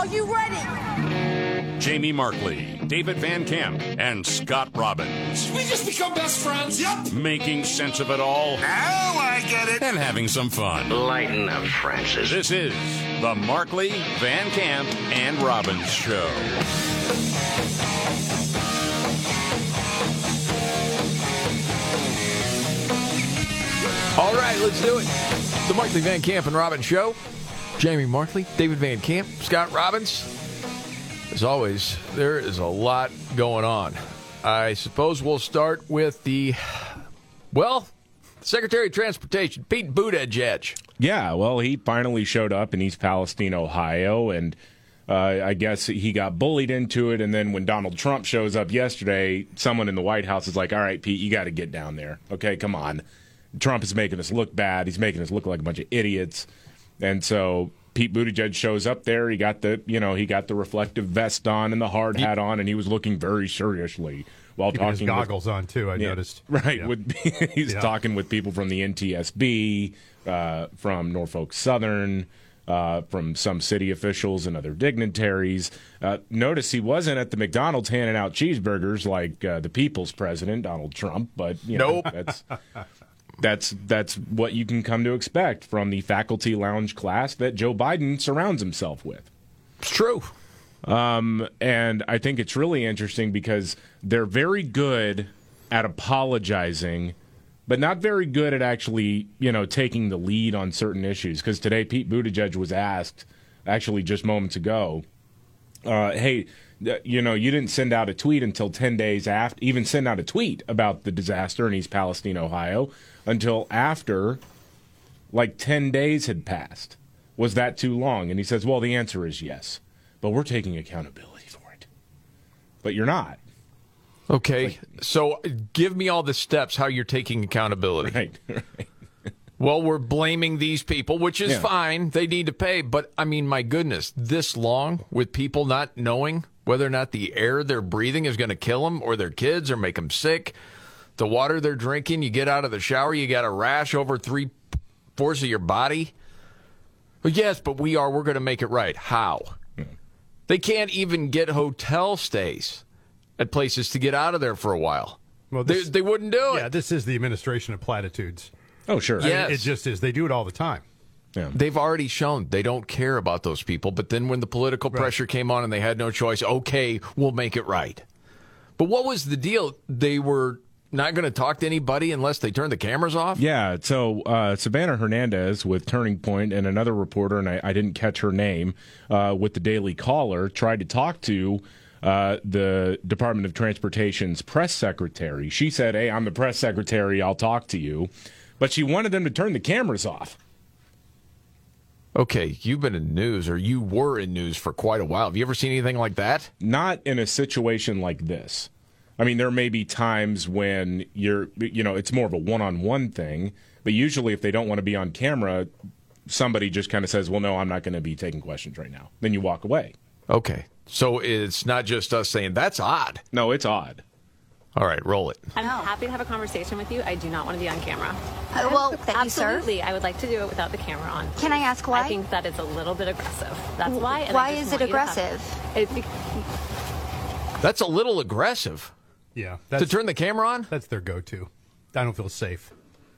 Are you ready? Jamie Markley, David Van Camp, and Scott Robbins. We just become best friends. Yep. Making sense of it all. Now I get it. And having some fun. Lighten up, Francis. This is the Markley, Van Camp, and Robbins Show. All right, let's do it. The Markley, Van Camp, and Robbins Show. Jamie Markley, David Van Camp, Scott Robbins. As always, there is a lot going on. I suppose we'll start with Secretary of Transportation, Pete Buttigieg. Yeah, well, he finally showed up in East Palestine, Ohio, and I guess he got bullied into it. And then when Donald Trump shows up yesterday, someone in the White House is like, all right, Pete, you got to get down there. Okay, come on. Trump is making us look bad. He's making us look like a bunch of idiots. And so Pete Buttigieg shows up there. He got the reflective vest on and the hard hat on, and he was looking very seriously while Keeping talking. His goggles on too. I noticed. Right, Yeah. He's talking with people from the NTSB, from Norfolk Southern, from some city officials and other dignitaries. Notice he wasn't at the McDonald's handing out cheeseburgers like the people's president, Donald Trump. But Nope. That's what you can come to expect from the faculty lounge class that Joe Biden surrounds himself with. It's true. And I think it's really interesting because they're very good at apologizing, but not very good at actually, taking the lead on certain issues. Because today Pete Buttigieg was asked, actually just moments ago, hey, you didn't send out a tweet until 10 days after, even send out a tweet about the disaster in East Palestine, Ohio, until after, 10 days had passed. Was that too long? And he says, well, the answer is yes. But we're taking accountability for it. But you're not. Okay, so give me all the steps how you're taking accountability. Right. Well, we're blaming these people, which is fine. They need to pay. But, I mean, my goodness, this long with people not knowing whether or not the air they're breathing is going to kill them or their kids or make them sick. The water they're drinking, you get out of the shower, you got a rash over 3/4 of your body. Well, yes, but we're going to make it right. How? They can't even get hotel stays at places to get out of there for a while. Well, they wouldn't do it. Yeah, this is the administration of platitudes. Oh, sure. Yes. It just is. They do it all the time. Yeah. They've already shown they don't care about those people. But then when the political pressure came on and they had no choice, okay, we'll make it right. But what was the deal? They were not going to talk to anybody unless they turned the cameras off? Yeah, so Savannah Hernandez with Turning Point and another reporter, and I didn't catch her name, with the Daily Caller, tried to talk to the Department of Transportation's press secretary. She said, hey, I'm the press secretary, I'll talk to you. But she wanted them to turn the cameras off. Okay, you've been in news, or you were in news for quite a while. Have you ever seen anything like that? Not in a situation like this. I mean, there may be times when it's more of a one-on-one thing, but usually if they don't want to be on camera, somebody just kind of says, well, no, I'm not going to be taking questions right now. Then you walk away. Okay, so it's not just us saying, that's odd. No, it's odd. All right, roll it. I'm happy to have a conversation with you. I do not want to be on camera. Thank you, sir. Absolutely. I would like to do it without the camera on. Can I ask why? I think that it's a little bit aggressive. That's why. And Why is it aggressive? That's a little aggressive. Yeah. To turn the camera on? That's their go-to. I don't feel safe.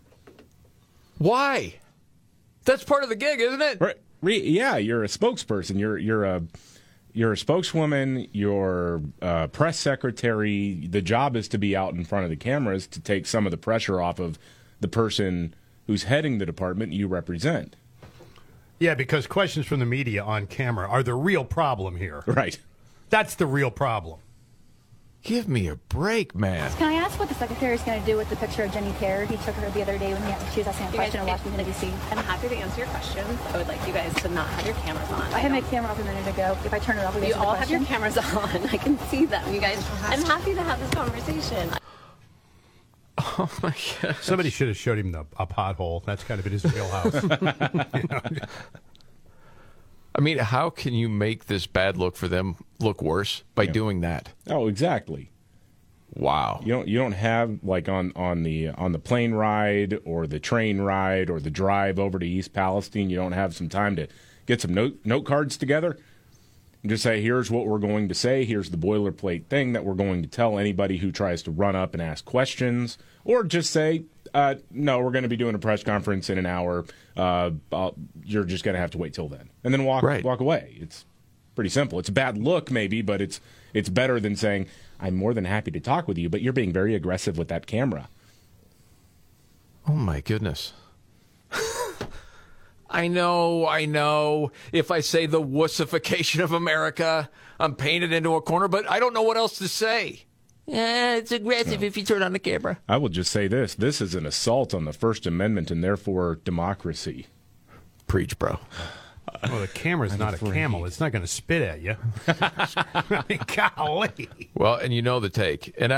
Why? That's part of the gig, isn't it? Right. Yeah, you're a spokesperson. You're a spokeswoman. You're a press secretary. The job is to be out in front of the cameras to take some of the pressure off of the person who's heading the department you represent. Yeah, because questions from the media on camera are the real problem here. Right. That's the real problem. Give me a break, man. Can I ask what the secretary is going to do with the picture of Jenny Kerr? He took her the other day when she was asking a question in Washington, D.C. I'm happy to answer your questions. I would like you guys to not have your cameras on. I had my camera off a minute ago. If I turn it off, you all have your cameras on. I can see them. You guys, I'm happy to have this conversation. Oh, my God. Somebody should have showed him a pothole. That's kind of in his wheelhouse. I mean, how can you make this bad look for them look worse by doing that? Oh, exactly. Wow. You don't have like on the plane ride or the train ride or the drive over to East Palestine, you don't have some time to get some note cards together. Just say, here's what we're going to say. Here's the boilerplate thing that we're going to tell anybody who tries to run up and ask questions. Or just say, no, we're going to be doing a press conference in an hour. You're just going to have to wait till then. And then walk away. It's pretty simple. It's a bad look, maybe, but it's better than saying, I'm more than happy to talk with you, but you're being very aggressive with that camera. Oh, my goodness. I know. If I say the wussification of America, I'm painted into a corner, but I don't know what else to say. Yeah, it's aggressive if you turn on the camera. I will just say this. This is an assault on the First Amendment and therefore democracy. Preach, bro. Well, the camera's not a camel. It's not going to spit at you. I mean, golly. Well, and you know the take. And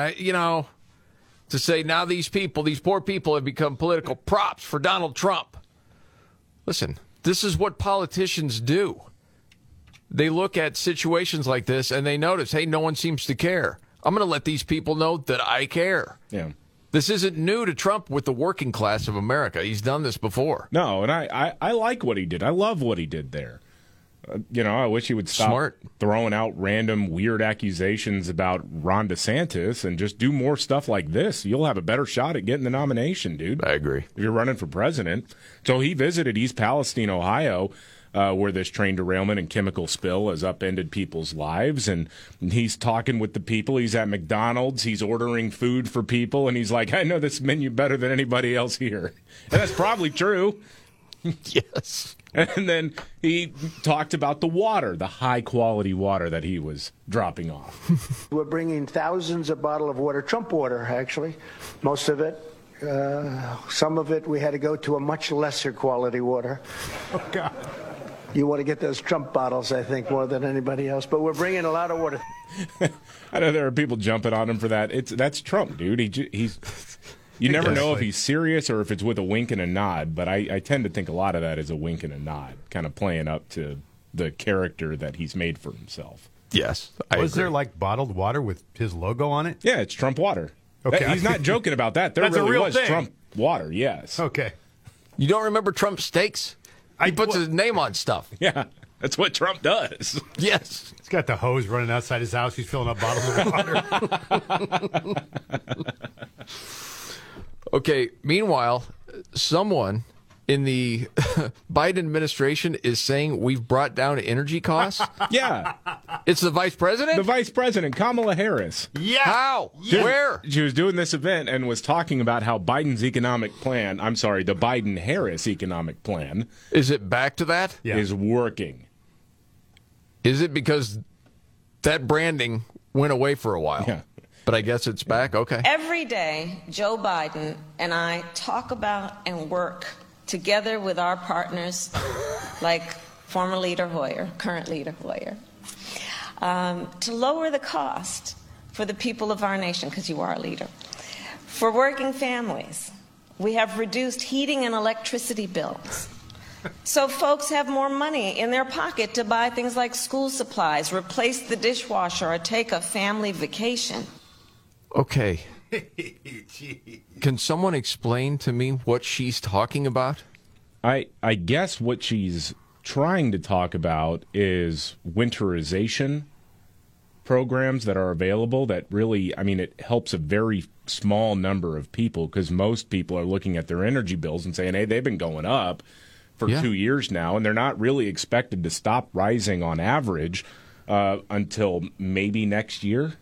to say now these poor people have become political props for Donald Trump. Listen, this is what politicians do. They look at situations like this and they notice, hey, no one seems to care. I'm going to let these people know that I care. Yeah. This isn't new to Trump with the working class of America. He's done this before. No, and I like what he did. I love what he did there. I wish he would stop throwing out random weird accusations about Ron DeSantis and just do more stuff like this. You'll have a better shot at getting the nomination, dude. I agree. If you're running for president. So he visited East Palestine, Ohio, where this train derailment and chemical spill has upended people's lives. And he's talking with the people. He's at McDonald's. He's ordering food for people. And he's like, I know this menu better than anybody else here. And that's probably true. Yes. And then he talked about the water, the high-quality water that he was dropping off. We're bringing thousands of bottles of water, Trump water, actually, most of it. Some of it we had to go to a much lesser quality water. Oh, God. You want to get those Trump bottles, I think, more than anybody else. But we're bringing a lot of water. I know there are people jumping on him for that. That's Trump, dude. He's... You never know if he's serious or if it's with a wink and a nod, but I tend to think a lot of that is a wink and a nod, kind of playing up to the character that he's made for himself. Yes. Was there like bottled water with his logo on it? Yeah, it's Trump water. Okay. He's not joking about that. There That's really a real was thing. Trump water, yes. Okay. You don't remember Trump steaks? He puts his name on stuff. Yeah, that's what Trump does. Yes. He's got the hose running outside his house. He's filling up bottles of water. Okay, meanwhile, someone in the Biden administration is saying we've brought down energy costs. Yeah. It's the vice president? The vice president, Kamala Harris. Yeah. How? Yeah. Where? She was doing this event and was talking about how the Biden-Harris economic plan. Is it back to that? Yeah. Is working. Is it because that branding went away for a while? Yeah. But I guess it's back? Okay. Every day, Joe Biden and I talk about and work together with our partners, like former leader Hoyer, current leader Hoyer, to lower the cost for the people of our nation, because you are a leader. For working families, we have reduced heating and electricity bills. So folks have more money in their pocket to buy things like school supplies, replace the dishwasher, or take a family vacation. Okay. Can someone explain to me what she's talking about? I guess what she's trying to talk about is winterization programs that are available that really, it helps a very small number of people because most people are looking at their energy bills and saying, hey, they've been going up for 2 years now, and they're not really expected to stop rising on average until maybe next year.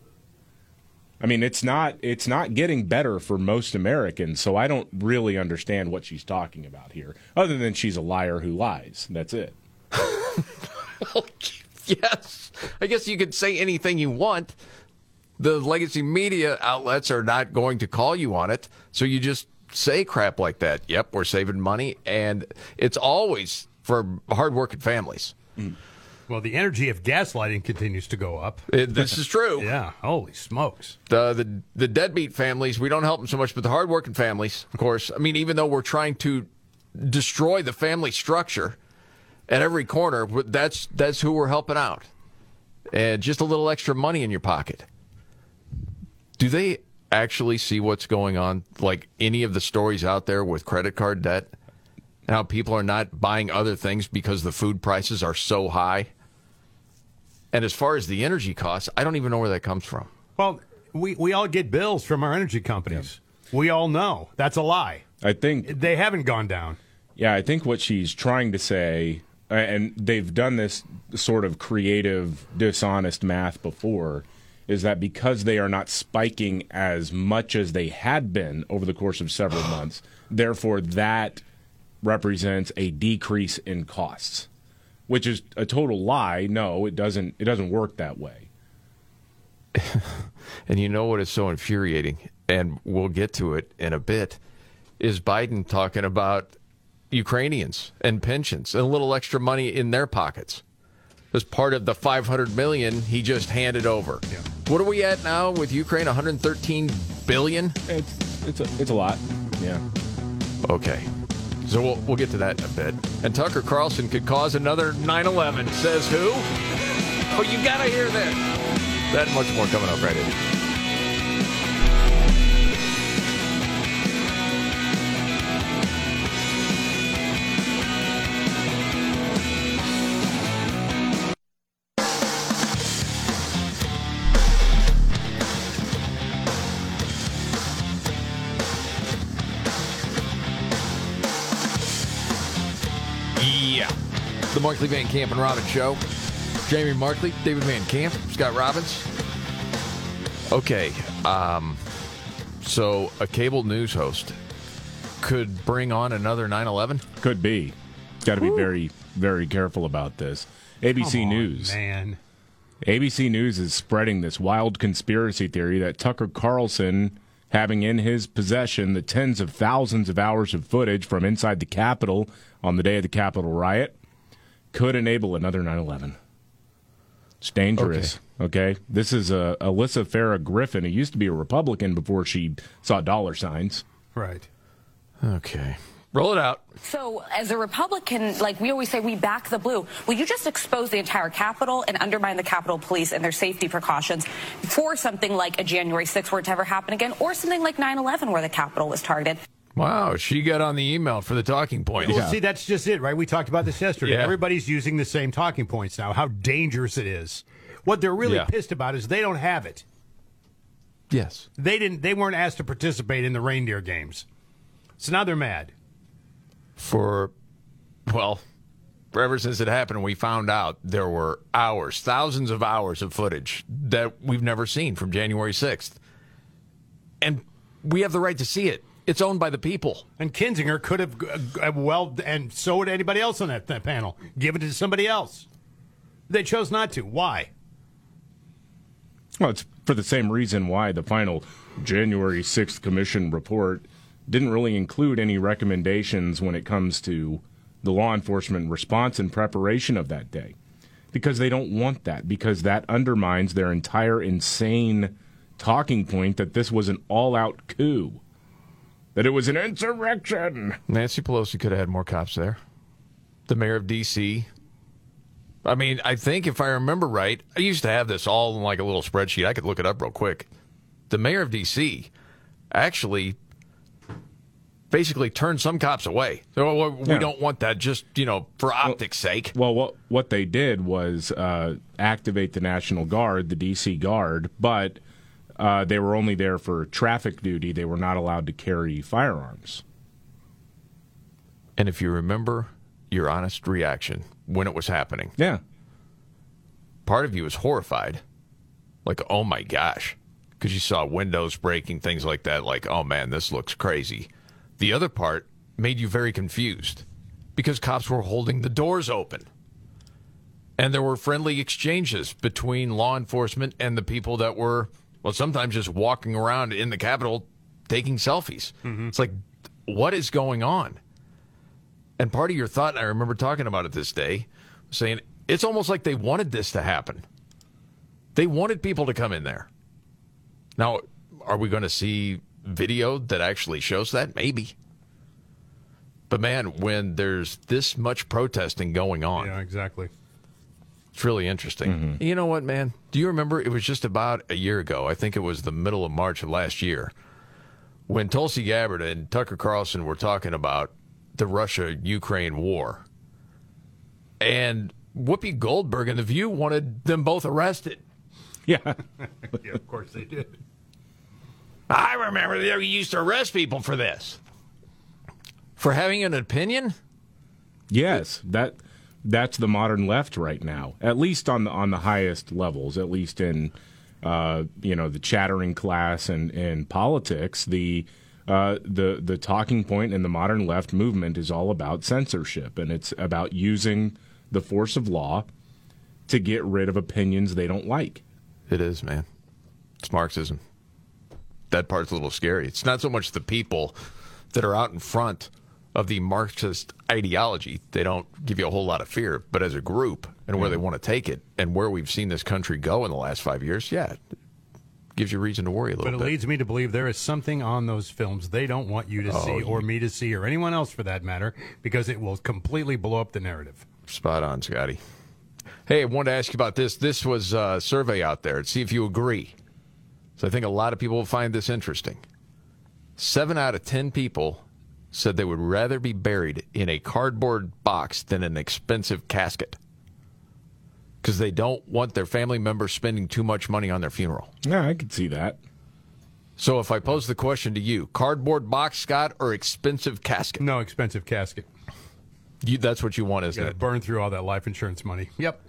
It's not getting better for most Americans, so I don't really understand what she's talking about here, other than she's a liar who lies. That's it. Yes. I guess you could say anything you want. The legacy media outlets are not going to call you on it, so you just say crap like that. Yep, we're saving money, and it's always for hardworking families. Mm. Well, the energy of gaslighting continues to go up. This is true. Yeah, holy smokes. The deadbeat families, we don't help them so much, but the hardworking families, of course. Even though we're trying to destroy the family structure at every corner, that's who we're helping out. And just a little extra money in your pocket. Do they actually see what's going on? Like any of the stories out there with credit card debt? And how people are not buying other things because the food prices are so high? And as far as the energy costs, I don't even know where that comes from. Well, we all get bills from our energy companies. Yeah. We all know. That's a lie. I think they haven't gone down. Yeah, I think what she's trying to say, and they've done this sort of creative, dishonest math before, is that because they are not spiking as much as they had been over the course of several months, therefore that represents a decrease in costs, which is a total lie. No, it doesn't work that way. And you know what is so infuriating, and we'll get to it in a bit, is Biden talking about Ukrainians and pensions and a little extra money in their pockets as part of the $500 million he just handed over. Yeah. What are we at now with Ukraine? $113 billion? It's a lot. Yeah. Okay. So we'll get to that in a bit. And Tucker Carlson could cause another 9/11. Says who? Oh, you got to hear that. That and much more coming up right in. The Markley, Van Camp, and Robbins Show. Jamie Markley, David Van Camp, Scott Robbins. Okay, so a cable news host could bring on another 9/11? Could be. Got to be very, very careful about this. ABC News. Man. ABC News is spreading this wild conspiracy theory that Tucker Carlson, having in his possession the tens of thousands of hours of footage from inside the Capitol on the day of the Capitol riot, could enable another 9/11. It's dangerous, okay? This is Alyssa Farah Griffin, who used to be a Republican before she saw dollar signs. Right. Okay. Roll it out. So, as a Republican, like we always say, we back the blue. Will you just expose the entire Capitol and undermine the Capitol Police and their safety precautions for something like a January 6th were it to ever happen again, or something like 9/11 where the Capitol was targeted? Wow, she got on the email for the talking points. Well, see, that's just it, right? We talked about this yesterday. Yeah. Everybody's using the same talking points now, how dangerous it is. What they're really pissed about is they don't have it. Yes. They weren't asked to participate in the reindeer games. So now they're mad. Ever since it happened, we found out there were hours, thousands of hours of footage that we've never seen from January 6th. And we have the right to see it. It's owned by the people. And Kinzinger could have, and so would anybody else on that panel, give it to somebody else. They chose not to. Why? Well, it's for the same reason why the final January 6th Commission report didn't really include any recommendations when it comes to the law enforcement response and preparation of that day. Because they don't want that, because that undermines their entire insane talking point that this was an all-out coup. That it was an insurrection. Nancy Pelosi could have had more cops there. The mayor of D.C. I mean, I think if I remember right, I used to have this all in like a little spreadsheet. I could look it up real quick. The mayor of D.C. actually basically turned some cops away. So we don't want that just, for optics' sake. Well, what they did was activate the National Guard, the D.C. Guard, but they were only there for traffic duty. They were not allowed to carry firearms. And if you remember your honest reaction when it was happening. Yeah. Part of you was horrified. Like, oh my gosh. Because you saw windows breaking, things like that. Like, oh man, this looks crazy. The other part made you very confused. Because cops were holding the doors open. And there were friendly exchanges between law enforcement and the people that were, sometimes just walking around in the Capitol taking selfies. Mm-hmm. It's like, what is going on? And part of your thought, and I remember talking about it this day, saying it's almost like they wanted this to happen. They wanted people to come in there. Now, are we going to see video that actually shows that? Maybe. But man, when there's this much protesting going on. Yeah, exactly. It's really interesting. Mm-hmm. You know what, man? Do you remember it was just about a year ago? I think it was the middle of March of last year when Tulsi Gabbard and Tucker Carlson were talking about the Russia-Ukraine war. And Whoopi Goldberg and The View wanted them both arrested. Yeah. Yeah, of course they did. I remember they used to arrest people for this. For having an opinion? Yes, that's the modern left right now. At least on the highest levels, at least in the chattering class and in politics, the talking point in the modern left movement is all about censorship, and it's about using the force of law to get rid of opinions they don't like. It is, man. It's Marxism. That part's a little scary. It's not so much the people that are out in front of the Marxist ideology. They don't give you a whole lot of fear, but as a group and where they want to take it and where we've seen this country go in the last 5 years, yeah, it gives you reason to worry a little bit. But it leads me to believe there is something on those films they don't want you to see or me to see or anyone else for that matter, because it will completely blow up the narrative. Spot on, Scotty. Hey, I wanted to ask you about this. This was a survey out there to see if you agree. So I think a lot of people will find this interesting. 7 out of 10 people said they would rather be buried in a cardboard box than an expensive casket because they don't want their family members spending too much money on their funeral. Yeah, I could see that. So if I pose the question to you, cardboard box, Scott, or expensive casket? No, expensive casket. That's what you want, isn't it? Burn through all that life insurance money. Yep.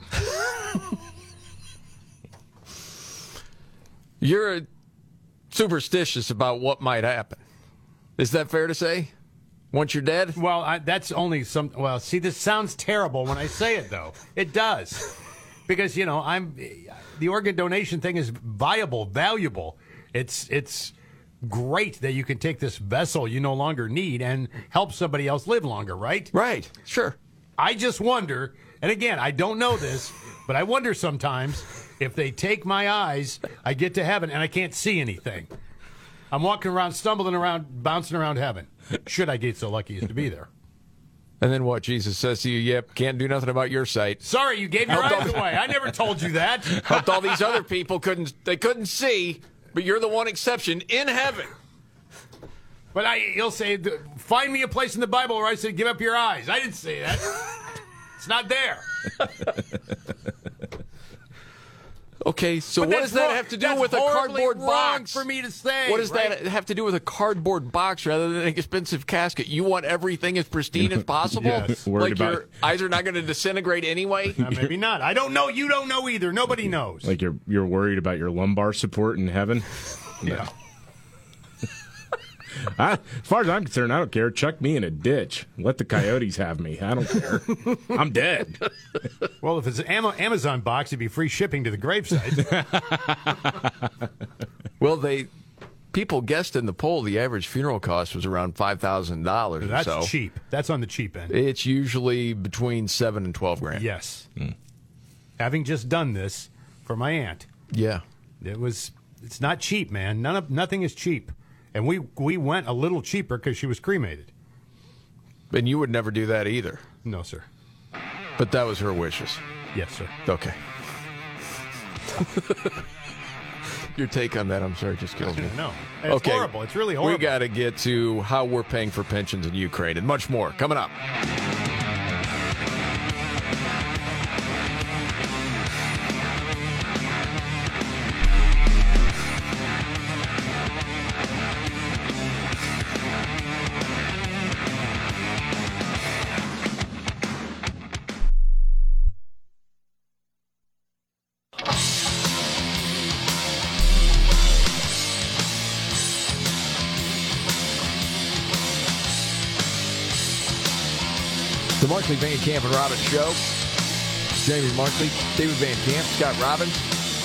You're superstitious about what might happen. Is that fair to say? Once you're dead? Well, that's only some. Well, see, this sounds terrible when I say it, though. It does, because the organ donation thing is valuable. It's great that you can take this vessel you no longer need and help somebody else live longer, right? Right. Sure. I just wonder, and again, I don't know this, but I wonder sometimes if they take my eyes, I get to heaven and I can't see anything. I'm walking around, stumbling around, bouncing around heaven, should I get so lucky as to be there. And then what? Jesus says to you, yep, can't do nothing about your sight. Sorry, you gave your eyes away. I never told you that. Helped all these other people couldn't see, but you're the one exception in heaven. But he'll say, find me a place in the Bible where I said, give up your eyes. I didn't say that. It's not there. Okay, so what does that have to do with a cardboard box? For me to say, what does that have to do with a cardboard box rather than an expensive casket? You want everything as pristine as possible? Yes. Like your eyes are not going to disintegrate anyway? Maybe not. I don't know. You don't know either. Nobody knows. Like you're worried about your lumbar support in heaven? Yeah. As far as I'm concerned, I don't care. Chuck me in a ditch. Let the coyotes have me. I don't care. I'm dead. Well, if it's an Amazon box, it'd be free shipping to the gravesite. Well, people guessed in the poll the average funeral cost was around $5,000. That's cheap. That's on the cheap end. It's usually between $7,000 and $12,000. Yes. Having just done this for my aunt. Yeah. It's not cheap, man. Nothing is cheap. And we went a little cheaper because she was cremated. And you would never do that either. No, sir. But that was her wishes. Yes, sir. Okay. Your take on that, I'm sorry, just kills me. No. It's horrible. It's really horrible. We got to get to how we're paying for pensions in Ukraine and much more coming up. The Markley, Van Camp, and Robbins Show. Jamie Markley, David Van Camp, Scott Robbins.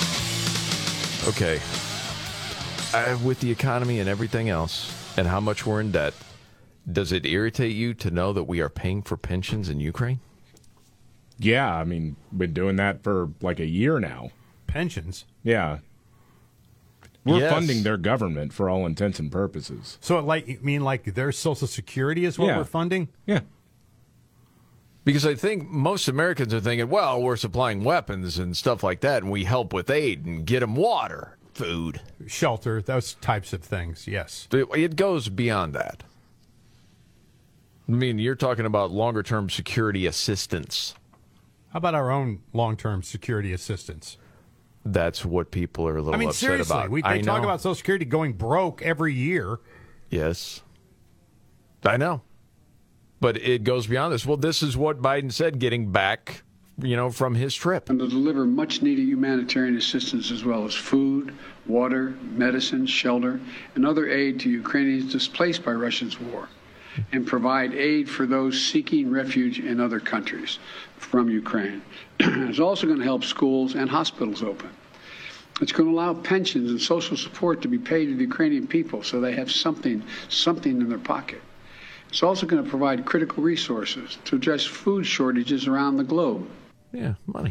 Okay. With the economy and everything else, and how much we're in debt, does it irritate you to know that we are paying for pensions in Ukraine? Yeah, I mean, been doing that for like a year now. Pensions? Yeah. We're funding their government for all intents and purposes. So, you mean their Social Security is what we're funding? Yeah. Because I think most Americans are thinking, well, we're supplying weapons and stuff like that, and we help with aid and get them water, food. Shelter, those types of things, yes. It goes beyond that. I mean, you're talking about longer-term security assistance. How about our own long-term security assistance? That's what people are a little upset seriously, about. They talk about Social Security going broke every year. Yes. I know. But it goes beyond this. Well, this is what Biden said getting back, from his trip. And to deliver much-needed humanitarian assistance as well as food, water, medicine, shelter, and other aid to Ukrainians displaced by Russia's war, and provide aid for those seeking refuge in other countries from Ukraine. It's also going to help schools and hospitals open. It's going to allow pensions and social support to be paid to the Ukrainian people so they have something in their pocket. It's also going to provide critical resources to address food shortages around the globe. Yeah, money.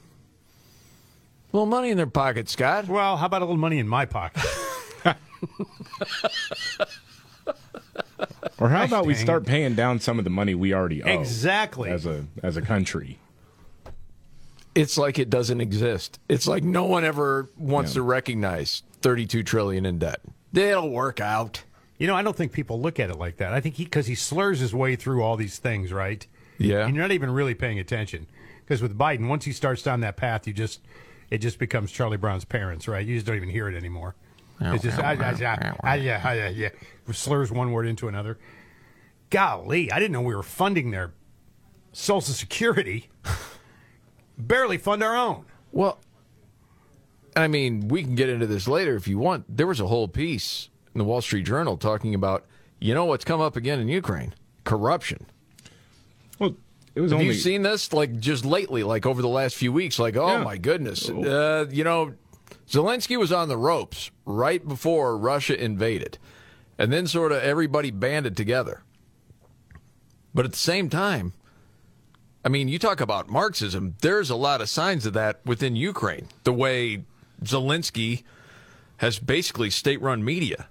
A little money in their pocket, Scott. Well, how about a little money in my pocket? Or how about we start paying down some of the money we already owe? Exactly. As a country. It's like it doesn't exist. It's like no one ever wants to recognize $32 trillion in debt. It'll work out. I don't think people look at it like that. I think because he slurs his way through all these things, right? Yeah. And you're not even really paying attention. Because with Biden, once he starts down that path, it just becomes Charlie Brown's parents, right? You just don't even hear it anymore. It's just slurs one word into another. Golly, I didn't know we were funding their Social Security. Barely fund our own. Well, I mean, we can get into this later if you want. There was a whole piece in the Wall Street Journal talking about, what's come up again in Ukraine? Corruption. Well, it was Have you seen this, just lately, over the last few weeks? My goodness. Zelensky was on the ropes right before Russia invaded. And then sort of everybody banded together. But at the same time, I mean, you talk about Marxism, there's a lot of signs of that within Ukraine. The way Zelensky has basically state-run media.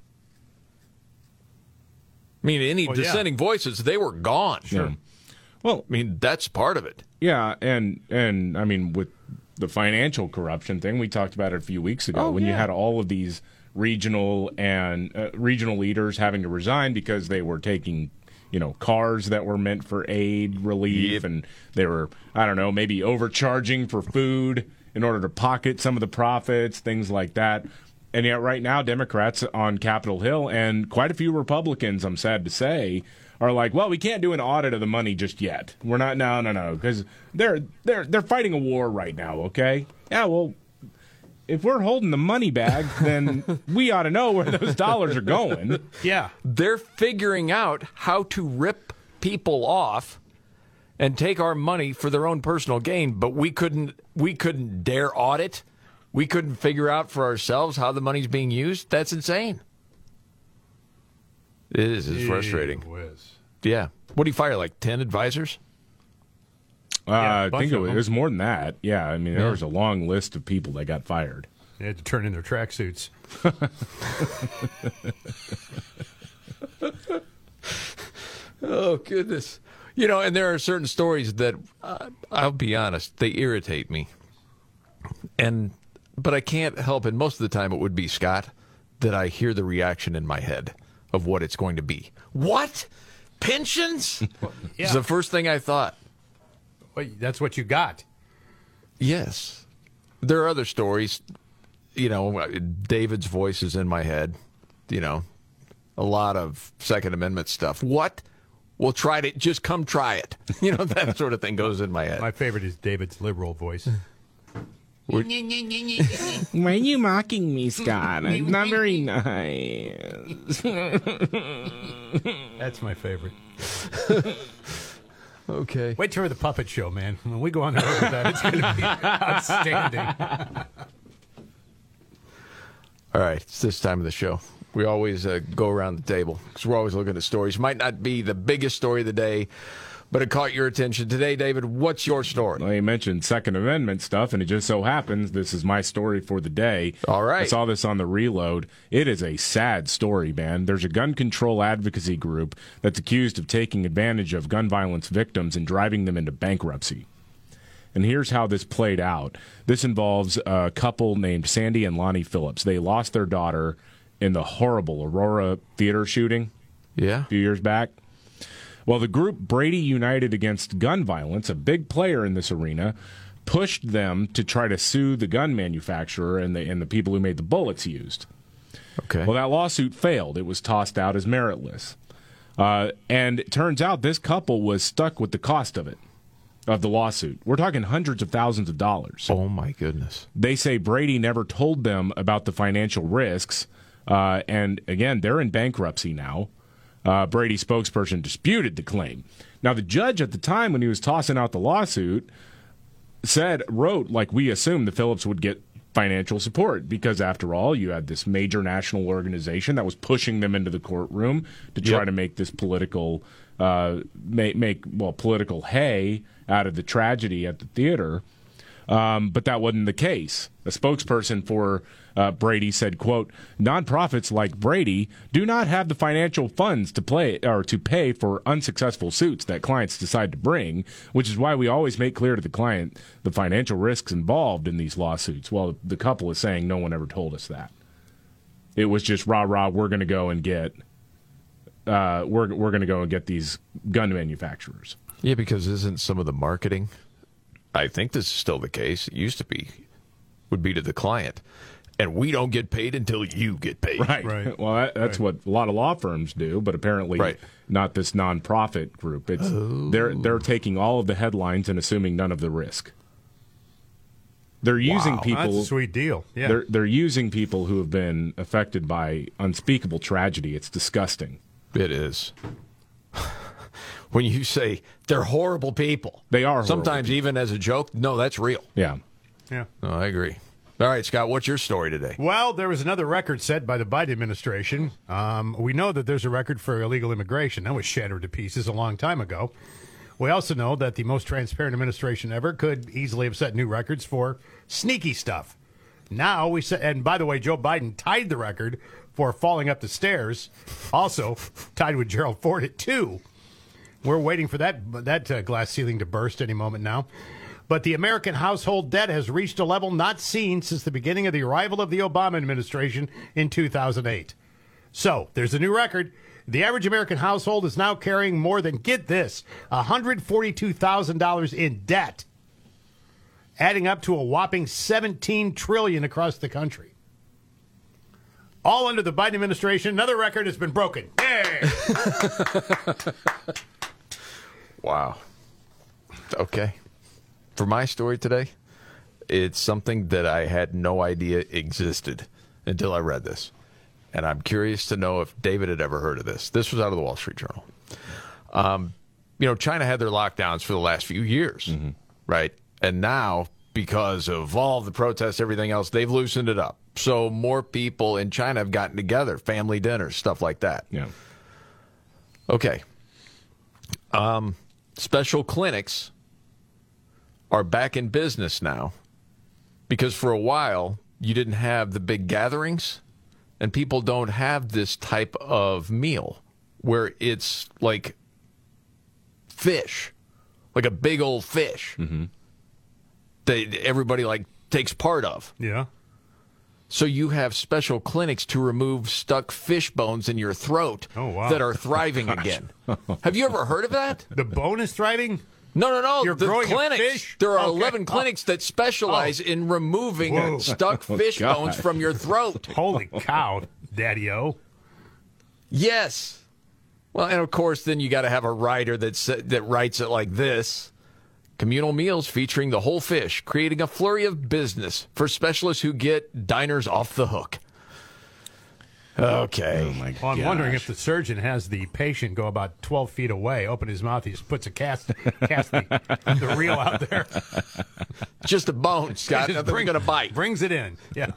I mean, any dissenting voices, they were gone. Sure. Well, I mean, that's part of it. Yeah, and I mean, with the financial corruption thing, we talked about it a few weeks ago you had all of these regional leaders having to resign because they were taking cars that were meant for aid relief, and they were, maybe overcharging for food in order to pocket some of the profits, things like that. And yet right now, Democrats on Capitol Hill and quite a few Republicans, I'm sad to say, are like, well, we can't do an audit of the money just yet. We're not, no, because they're fighting a war right now, okay? Yeah, well, if we're holding the money bag, then we ought to know where those dollars are going. Yeah. They're figuring out how to rip people off and take our money for their own personal gain, but we couldn't dare audit. We couldn't figure out for ourselves how the money's being used. That's insane. It is. It's frustrating. Yeah. What do you fire, 10 advisors? I think it was more than that. Yeah, I mean, there was a long list of people that got fired. They had to turn in their tracksuits. Oh, goodness. And there are certain stories that, I'll be honest, they irritate me. But I can't help it. Most of the time it would be, Scott, that I hear the reaction in my head of what it's going to be. What? Pensions? It's the first thing I thought. Wait, that's what you got. Yes. There are other stories. David's voice is in my head. A lot of Second Amendment stuff. What? We'll try it. Just come try it. That sort of thing goes in my head. My favorite is David's liberal voice. Why are you mocking me, Scott? I'm not very nice. That's my favorite. Okay. Wait till the puppet show, man. When we go on the road with that, it's going to be outstanding. All right, it's this time of the show. We always go around the table because we're always looking at stories. Might not be the biggest story of the day, but it caught your attention today, David. What's your story? Well, you mentioned Second Amendment stuff, and it just so happens this is my story for the day. All right. I saw this on the Reload. It is a sad story, man. There's a gun control advocacy group that's accused of taking advantage of gun violence victims and driving them into bankruptcy. And here's how this played out. This involves a couple named Sandy and Lonnie Phillips. They lost their daughter in the horrible Aurora theater shooting a few years back. Well, the group Brady United Against Gun Violence, a big player in this arena, pushed them to try to sue the gun manufacturer and the people who made the bullets used. Okay. Well, that lawsuit failed. It was tossed out as meritless. And it turns out this couple was stuck with the cost of the lawsuit. We're talking hundreds of thousands of dollars. Oh, my goodness. They say Brady never told them about the financial risks. And again, they're in bankruptcy now. Brady's spokesperson disputed the claim. Now, the judge at the time when he was tossing out the lawsuit wrote, like, we assumed the Phillips would get financial support because, after all, you had this major national organization that was pushing them into the courtroom to try to make this political political hay out of the tragedy at the theater. But that wasn't the case. A spokesperson for Brady said, quote, nonprofits like Brady do not have the financial funds to pay for unsuccessful suits that clients decide to bring, which is why we always make clear to the client the financial risks involved in these lawsuits. Well, the couple is saying no one ever told us that. It was just rah-rah, we're going to go and get we're going to go and get these gun manufacturers. Yeah, because isn't some of the marketing, I think this is still the case, it used to be, would be to the client. And we don't get paid until you get paid. Right. Well, that's what a lot of law firms do, but apparently not this nonprofit group. It's they're taking all of the headlines and assuming none of the risk. They're using people. That's a sweet deal. Yeah. They're using people who have been affected by unspeakable tragedy. It's disgusting. It is. When you say they're horrible people, they are. Sometimes even as a joke. No, that's real. Yeah. Yeah. No, I agree. All right, Scott, what's your story today? Well, there was another record set by the Biden administration. We know that there's a record for illegal immigration. That was shattered to pieces a long time ago. We also know that the most transparent administration ever could easily have set new records for sneaky stuff. Now we set, and by the way, Joe Biden tied the record for falling up the stairs, also tied with Gerald Ford at 2. We're waiting for that glass ceiling to burst any moment now. But the American household debt has reached a level not seen since the beginning of the arrival of the Obama administration in 2008. So there's a new record. The average American household is now carrying more than, get this, $142,000 in debt, adding up to a whopping $17 trillion across the country. All under the Biden administration. Another record has been broken. Yay! Wow. Okay. For my story today, it's something that I had no idea existed until I read this. And I'm curious to know if David had ever heard of this. This was out of the Wall Street Journal. China had their lockdowns for the last few years, right? And now, because of all the protests, everything else, they've loosened it up. So more people in China have gotten together, family dinners, stuff like that. Yeah. Okay. Special clinics are back in business now because for a while you didn't have the big gatherings and people don't have this type of meal where it's like fish, like a big old fish that everybody like takes part of. Yeah. So you have special clinics to remove stuck fish bones in your throat that are thriving again. Have you ever heard of that? The bone is thriving? No. You're the growing clinics. a fish? There are 11 clinics that specialize in removing stuck fish bones from your throat. Holy cow, Daddy-O. Yes. Well, and of course, then you got to have a writer that writes it like this. Communal meals featuring the whole fish, creating a flurry of business for specialists who get diners off the hook. Okay. Oh my well, I'm wondering if the surgeon has the patient go about 12 feet away, open his mouth, he just puts the reel out there. Just a bone, Scott. Nothing's going to bite. Brings it in. Yeah.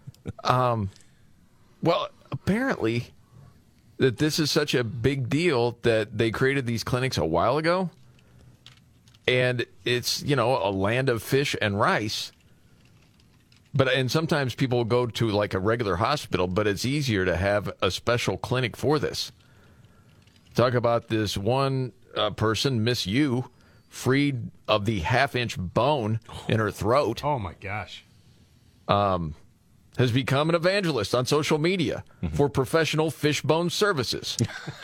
Well, apparently that this is such a big deal that they created these clinics a while ago. And it's, a land of fish and rice. And sometimes people go to like a regular hospital, but it's easier to have a special clinic for this. Talk about this one person, Miss U, freed of the half-inch bone in her throat. Oh, my gosh. has become an evangelist on social media for professional fishbone services.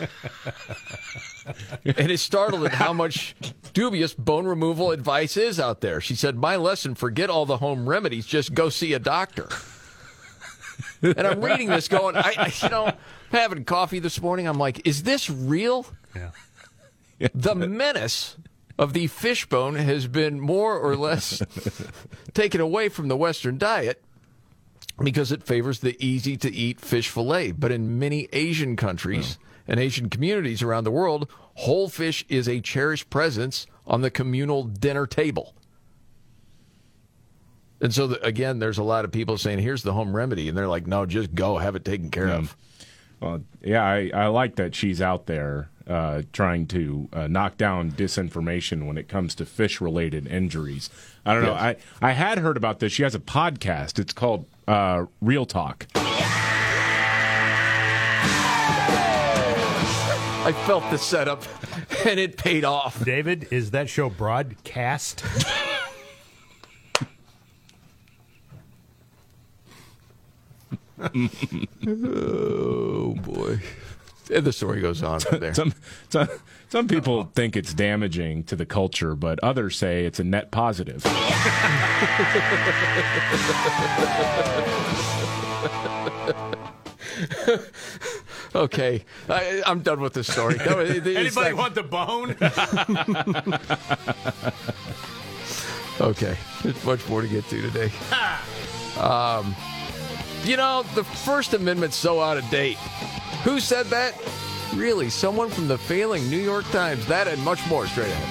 And is startled at how much dubious bone removal advice is out there. She said, "My lesson, forget all the home remedies, just go see a doctor." And I'm reading this going, having coffee this morning, I'm like, is this real? Yeah. The menace of the fishbone has been more or less taken away from the Western diet because it favors the easy-to-eat fish fillet. But in many Asian countries and Asian communities around the world, whole fish is a cherished presence on the communal dinner table. And so, again, there's a lot of people saying, here's the home remedy. And they're like, no, just go, have it taken care of. Well, yeah, I like that she's out there trying to knock down disinformation when it comes to fish-related injuries. I don't know. I had heard about this. She has a podcast. It's called Real Talk. I felt the setup, and it paid off. David, is that show broadcast? Oh, boy. And the story goes on from there. Some people think it's damaging to the culture, but others say it's a net positive. Okay, I'm done with this story. No, Anybody want the bone? Okay, there's much more to get to today. The First Amendment's so out of date. Who said that? Really, someone from the failing New York Times. That and much more straight ahead.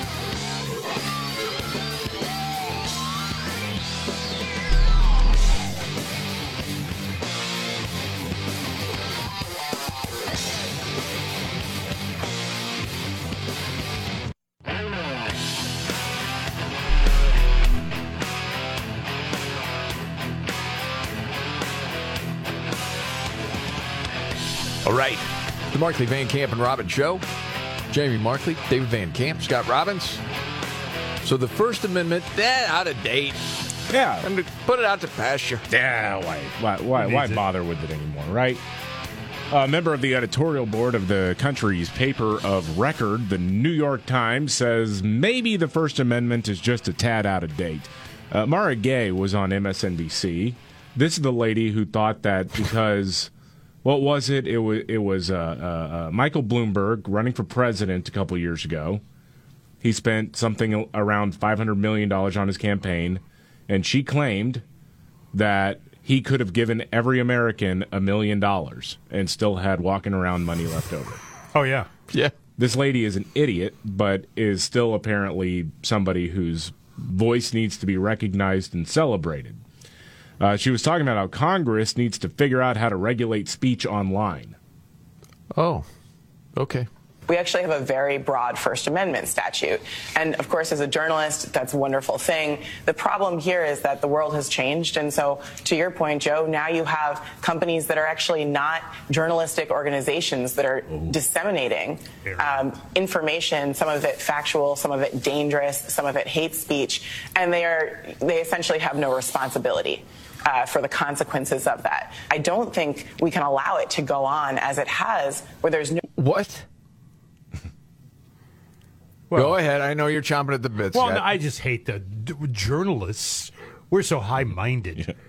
All right, the Markley, Van Camp, and Robbins Show. Jamie Markley, David Van Camp, Scott Robbins. So the First Amendment, out of date. Yeah. I'm going to put it out to pasture. Yeah, why bother with it anymore, right? A member of the editorial board of the country's paper of record, the New York Times, says maybe the First Amendment is just a tad out of date. Mara Gay was on MSNBC. This is the lady who thought that because... What was it? It was Michael Bloomberg running for president a couple years ago. He spent something around $500 million on his campaign, and she claimed that he could have given every American $1 million and still had walking around money left over. Oh, yeah. Yeah. This lady is an idiot, but is still apparently somebody whose voice needs to be recognized and celebrated. She was talking about how Congress needs to figure out how to regulate speech online. Oh, okay. We actually have a very broad First Amendment statute. And, of course, as a journalist, that's a wonderful thing. The problem here is that the world has changed. And so, to your point, Joe, now you have companies that are actually not journalistic organizations that are disseminating information, some of it factual, some of it dangerous, some of it hate speech. And they essentially have no responsibility for the consequences of that. I don't think we can allow it to go on as it has, where there's no... What? Well, go ahead. I know you're chomping at the bits. Well, no, I just hate the journalists. We're so high-minded. Yeah.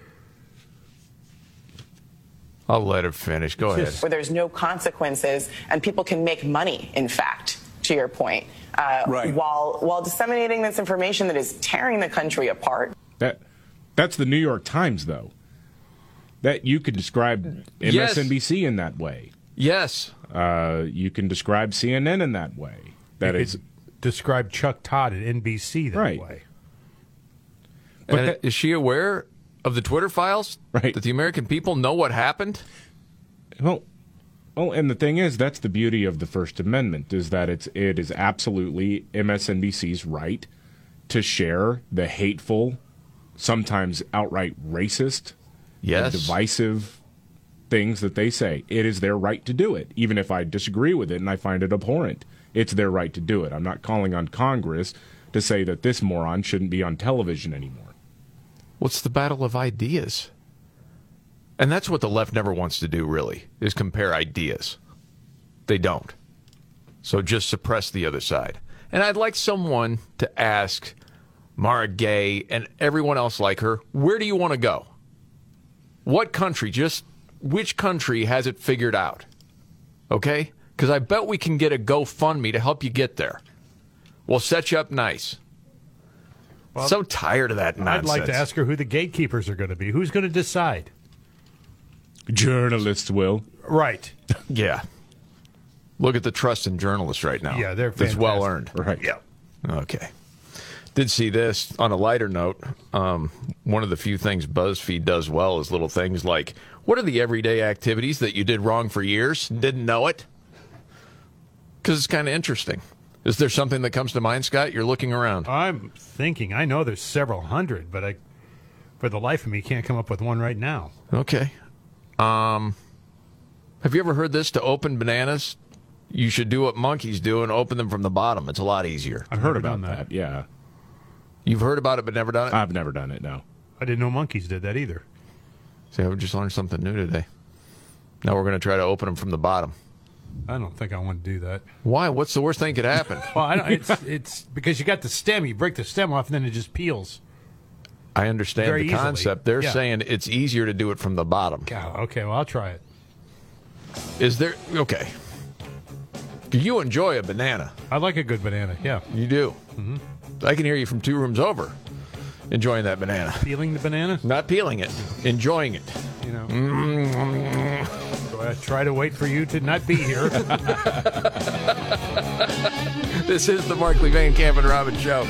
I'll let her finish. Go ahead. Where there's no consequences and people can make money, in fact, to your point, right. while disseminating this information that is tearing the country apart. That's the New York Times, though. That you could describe MSNBC in that way. Yes. You can describe CNN in that way. That is describe Chuck Todd at NBC that way. But is she aware of the Twitter files? Right. That the American people know what happened? Well, and the thing is, that's the beauty of the First Amendment, is that it is absolutely MSNBC's right to share the hateful, sometimes outright racist, and divisive things that they say. It is their right to do it, even if I disagree with it and I find it abhorrent. It's their right to do it. I'm not calling on Congress to say that this moron shouldn't be on television anymore. What's the battle of ideas? And that's what the left never wants to do, really, is compare ideas. They don't. So just suppress the other side. And I'd like someone to ask Mara Gay and everyone else like her, where do you want to go? What country, just which country has it figured out? Okay? Because I bet we can get a GoFundMe to help you get there. We'll set you up nice. Well, so tired of that nonsense. I'd like to ask her who the gatekeepers are going to be. Who's going to decide? Journalists will. Right. Yeah. Look at the trust in journalists right now. Yeah, they're fantastic. It's well earned. Right. Yeah. Okay. Did see this on a lighter note. One of the few things BuzzFeed does well is little things like, what are the everyday activities that you did wrong for years and didn't know it? Because it's kind of interesting. Is there something that comes to mind, Scott? You're looking around. I'm thinking. I know there's several hundred, but I, for the life of me, can't come up with one right now. Okay. Have you ever heard this? To open bananas, you should do what monkeys do and open them from the bottom. It's a lot easier. I've heard about that. Yeah. You've heard about it but never done it? I've never done it, no. I didn't know monkeys did that either. See, I just learned something new today. Now we're going to try to open them from the bottom. I don't think I want to do that. Why? What's the worst thing that could happen? Well, it's because you got the stem. You break the stem off, and then it just peels. I understand Very the easily. concept. They're saying it's easier to do it from the bottom. Okay, well, I'll try it. Is there... Okay. You enjoy a banana. I like a good banana, yeah. You do? Mm-hmm. I can hear you from 2 rooms over enjoying that banana. Peeling the banana? Not peeling it. Enjoying it. You know. So I try to wait for you to not be here. This is the Markley, Van Camp, and Robbins Show.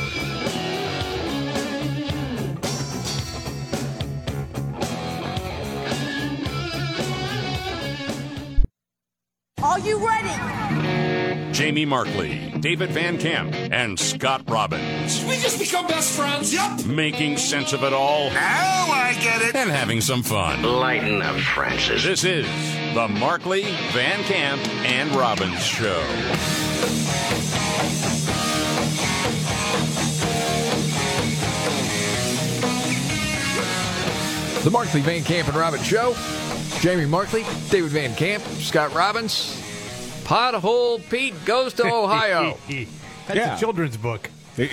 Are you ready? Jamie Markley, David Van Camp, and Scott Robbins. We just become best friends. Yep. Making sense of it all. Now I get it. And having some fun. Lighten up, Francis. This is the Markley, Van Camp, and Robbins Show. The Markley, Van Camp, and Robbins Show. Jamie Markley, David Van Camp, Scott Robbins. Pothole Pete goes to Ohio. That's a children's book.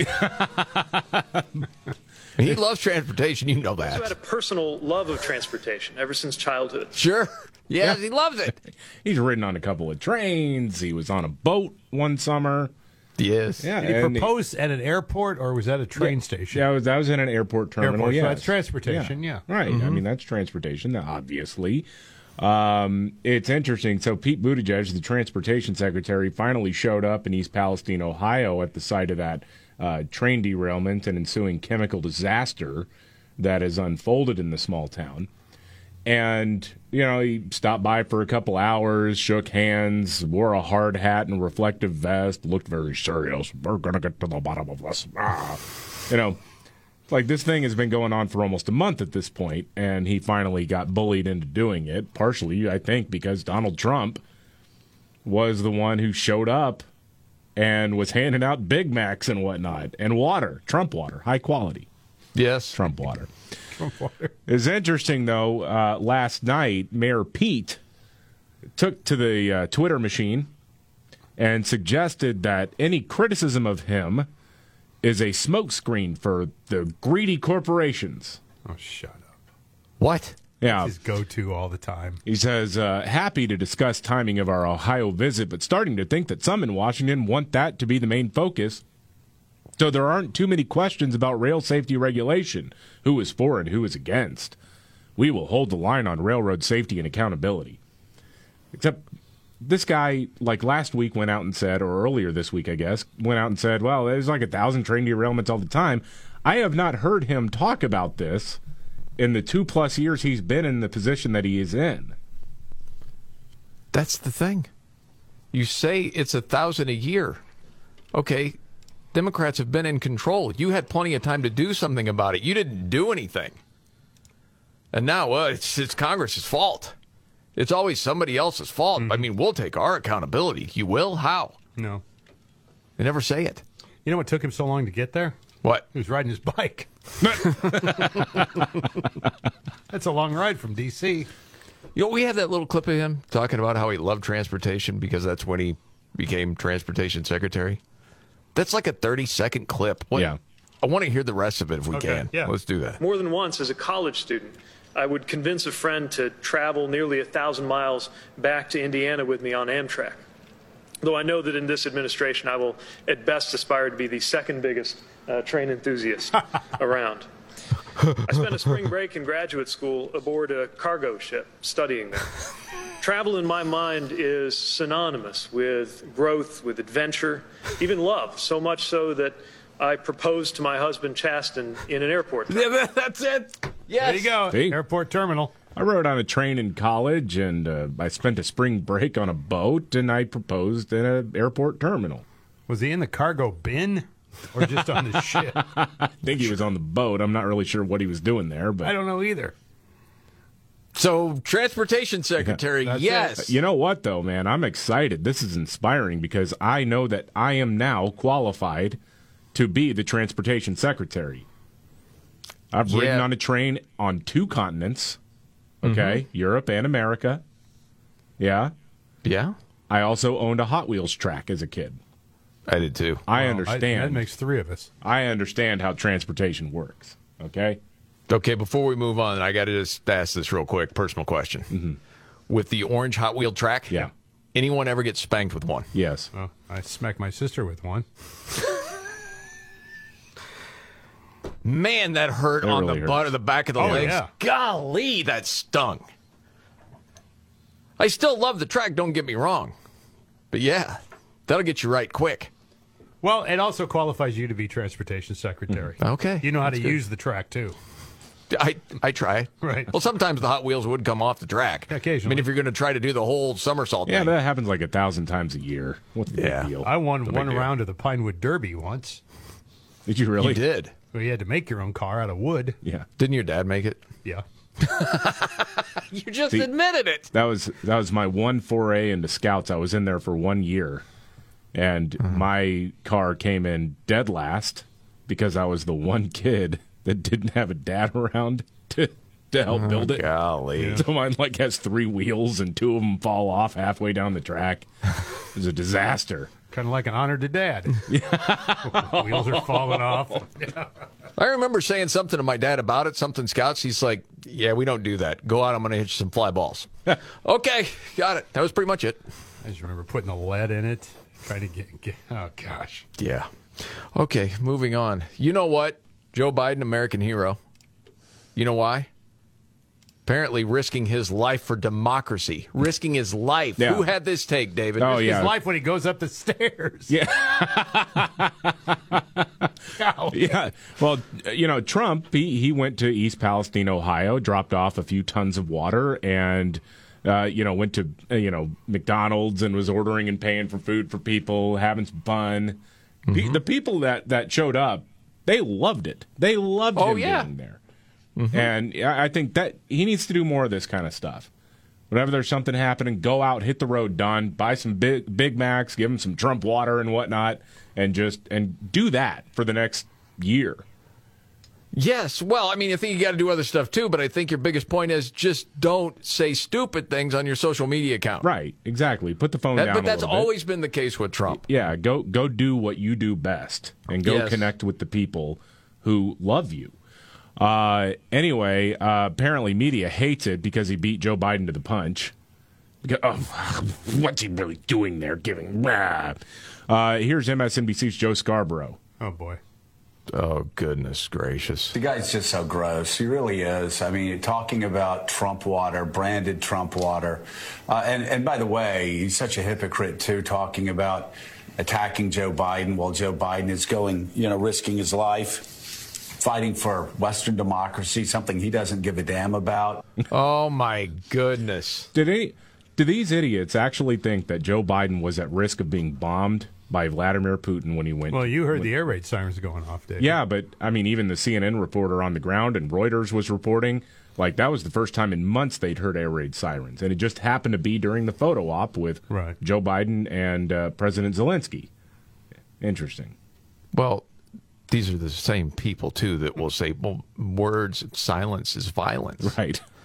He loves transportation, you know that. He's had a personal love of transportation ever since childhood. Sure. Yes, he loves it. He's ridden on a couple of trains. He was on a boat one summer. Yes. Yeah. Did he propose at an airport or was that a train station? Yeah, that was in an airport terminal. So that's transportation, yeah. Right. Mm-hmm. I mean, that's transportation, obviously. It's interesting. So Pete Buttigieg, the transportation secretary, finally showed up in East Palestine, Ohio, at the site of that train derailment and ensuing chemical disaster that has unfolded in the small town. And, you know, he stopped by for a couple hours, shook hands, wore a hard hat and a reflective vest, looked very serious. We're going to get to the bottom of this. You know, like this thing has been going on for almost a month at this point, and he finally got bullied into doing it, partially, I think, because Donald Trump was the one who showed up and was handing out Big Macs and whatnot, and water, Trump water, high quality. Yes. Trump water. It's interesting, though, last night, Mayor Pete took to the Twitter machine and suggested that any criticism of him is a smokescreen for the greedy corporations. Oh, shut up. What? Yeah. That's his go-to all the time. He says, happy to discuss timing of our Ohio visit, but starting to think that some in Washington want that to be the main focus. So there aren't too many questions about rail safety regulation, who is for and who is against. We will hold the line on railroad safety and accountability. Except this guy, like last week, went out and said, or earlier this week, I guess, went out and said, well, there's like 1,000 train derailments all the time. I have not heard him talk about this in the 2+ years he's been in the position that he is in. That's the thing. You say it's 1,000 a year. Okay, Democrats have been in control. You had plenty of time to do something about it. You didn't do anything. And now it's Congress's fault. It's always somebody else's fault. I mean, we'll take our accountability. You will? How? No. They never say it. You know what took him so long to get there? What? He was riding his bike. That's a long ride from D.C. We have that little clip of him talking about how he loved transportation because that's when he became transportation secretary. That's like a 30-second clip. Yeah. I want to hear the rest of it if we can. Yeah. Let's do that. More than once as a college student, I would convince a friend to travel nearly 1,000 miles back to Indiana with me on Amtrak. Though I know that in this administration, I will at best aspire to be the second biggest train enthusiast around. I spent a spring break in graduate school aboard a cargo ship studying there. Travel in my mind is synonymous with growth, with adventure, even love, so much so that I proposed to my husband, Chasten, in an airport. Yeah, that's it. Yes. There you go. See? Airport terminal. I rode on a train in college, and I spent a spring break on a boat, and I proposed in an airport terminal. Was he in the cargo bin or just on the ship? I think he was on the boat. I'm not really sure what he was doing there, but I don't know either. So, transportation secretary, yes. You know what, though, man? I'm excited. This is inspiring because I know that I am now qualified to be the transportation secretary. I've ridden on a train on 2 continents, okay, Europe and America. Yeah. Yeah. I also owned a Hot Wheels track as a kid. I did too. I understand. That makes 3 of us. I understand how transportation works, okay? Okay, before we move on, I got to just ask this real quick, personal question. Mm-hmm. With the orange Hot Wheel track, yeah, anyone ever get spanked with one? Yes. Oh, I smacked my sister with one. Man, that hurt on really the butt of the back of the legs. Yeah. Golly, that stung. I still love the track, don't get me wrong. But yeah, that'll get you right quick. Well, it also qualifies you to be transportation secretary. Okay. You know how to use the track, too. I try. Right. Well, sometimes the Hot Wheels would come off the track. Occasionally. I mean, if you're going to try to do the whole somersault Yeah, thing. that happens like 1,000 times a year. What's the big deal? I won The one big deal. round of the Pinewood Derby once. Did you really? You did. Well, you had to make your own car out of wood. Yeah. Didn't your dad make it? Yeah. You just admitted it. That was my one foray into Scouts. I was in there for 1 year, and my car came in dead last because I was the one kid that didn't have a dad around to help build it. Golly. So mine has 3 wheels, and 2 of them fall off halfway down the track. It was a disaster. Kind of like an honor to dad. Wheels are falling off. I remember saying something to my dad about it, something Scouts. He's like, yeah, we don't do that. Go out, I'm going to hit you some fly balls. Okay, got it. That was pretty much it. I just remember putting the lead in it, trying to get oh, gosh. Yeah. Okay, moving on. You know what? Joe Biden, American hero. You know why? Apparently risking his life for democracy. Risking his life. Yeah. Who had this take, David? Oh, His yeah. life when he goes up the stairs. Yeah. Ow. Yeah. Well, Trump, he went to East Palestine, Ohio, dropped off a few tons of water, and, went to, McDonald's and was ordering and paying for food for people, having some fun. The people that showed up, they loved it. They loved him being there. And I think that he needs to do more of this kind of stuff. Whenever there's something happening, go out, hit the road, Don, buy some Big Macs, give him some Trump water and whatnot, and do that for the next year. Yes. Well, I mean, I think you got to do other stuff too, but I think your biggest point is just don't say stupid things on your social media account. Right. Exactly. Put the phone down. But that's a little bit. always been the case with Trump. Yeah. Go do what you do best and go connect with the people who love you. Anyway, apparently media hates it because he beat Joe Biden to the punch. What's he really doing there? Here's MSNBC's Joe Scarborough. Oh, boy. Oh, goodness gracious. The guy's just so gross. He really is. I mean, talking about Trump water, branded Trump water. And by the way, he's such a hypocrite, too, talking about attacking Joe Biden while Joe Biden is going, risking his life, fighting for Western democracy, something he doesn't give a damn about. Oh, my goodness. Do these idiots actually think that Joe Biden was at risk of being bombed by Vladimir Putin when he went? Well, you heard the air raid sirens going off, Dave. Yeah, but, I mean, even the CNN reporter on the ground and Reuters was reporting, that was the first time in months they'd heard air raid sirens. And it just happened to be during the photo op with Joe Biden and President Zelensky. Interesting. Well, these are the same people, too, that will say, well, words, silence is violence. Right.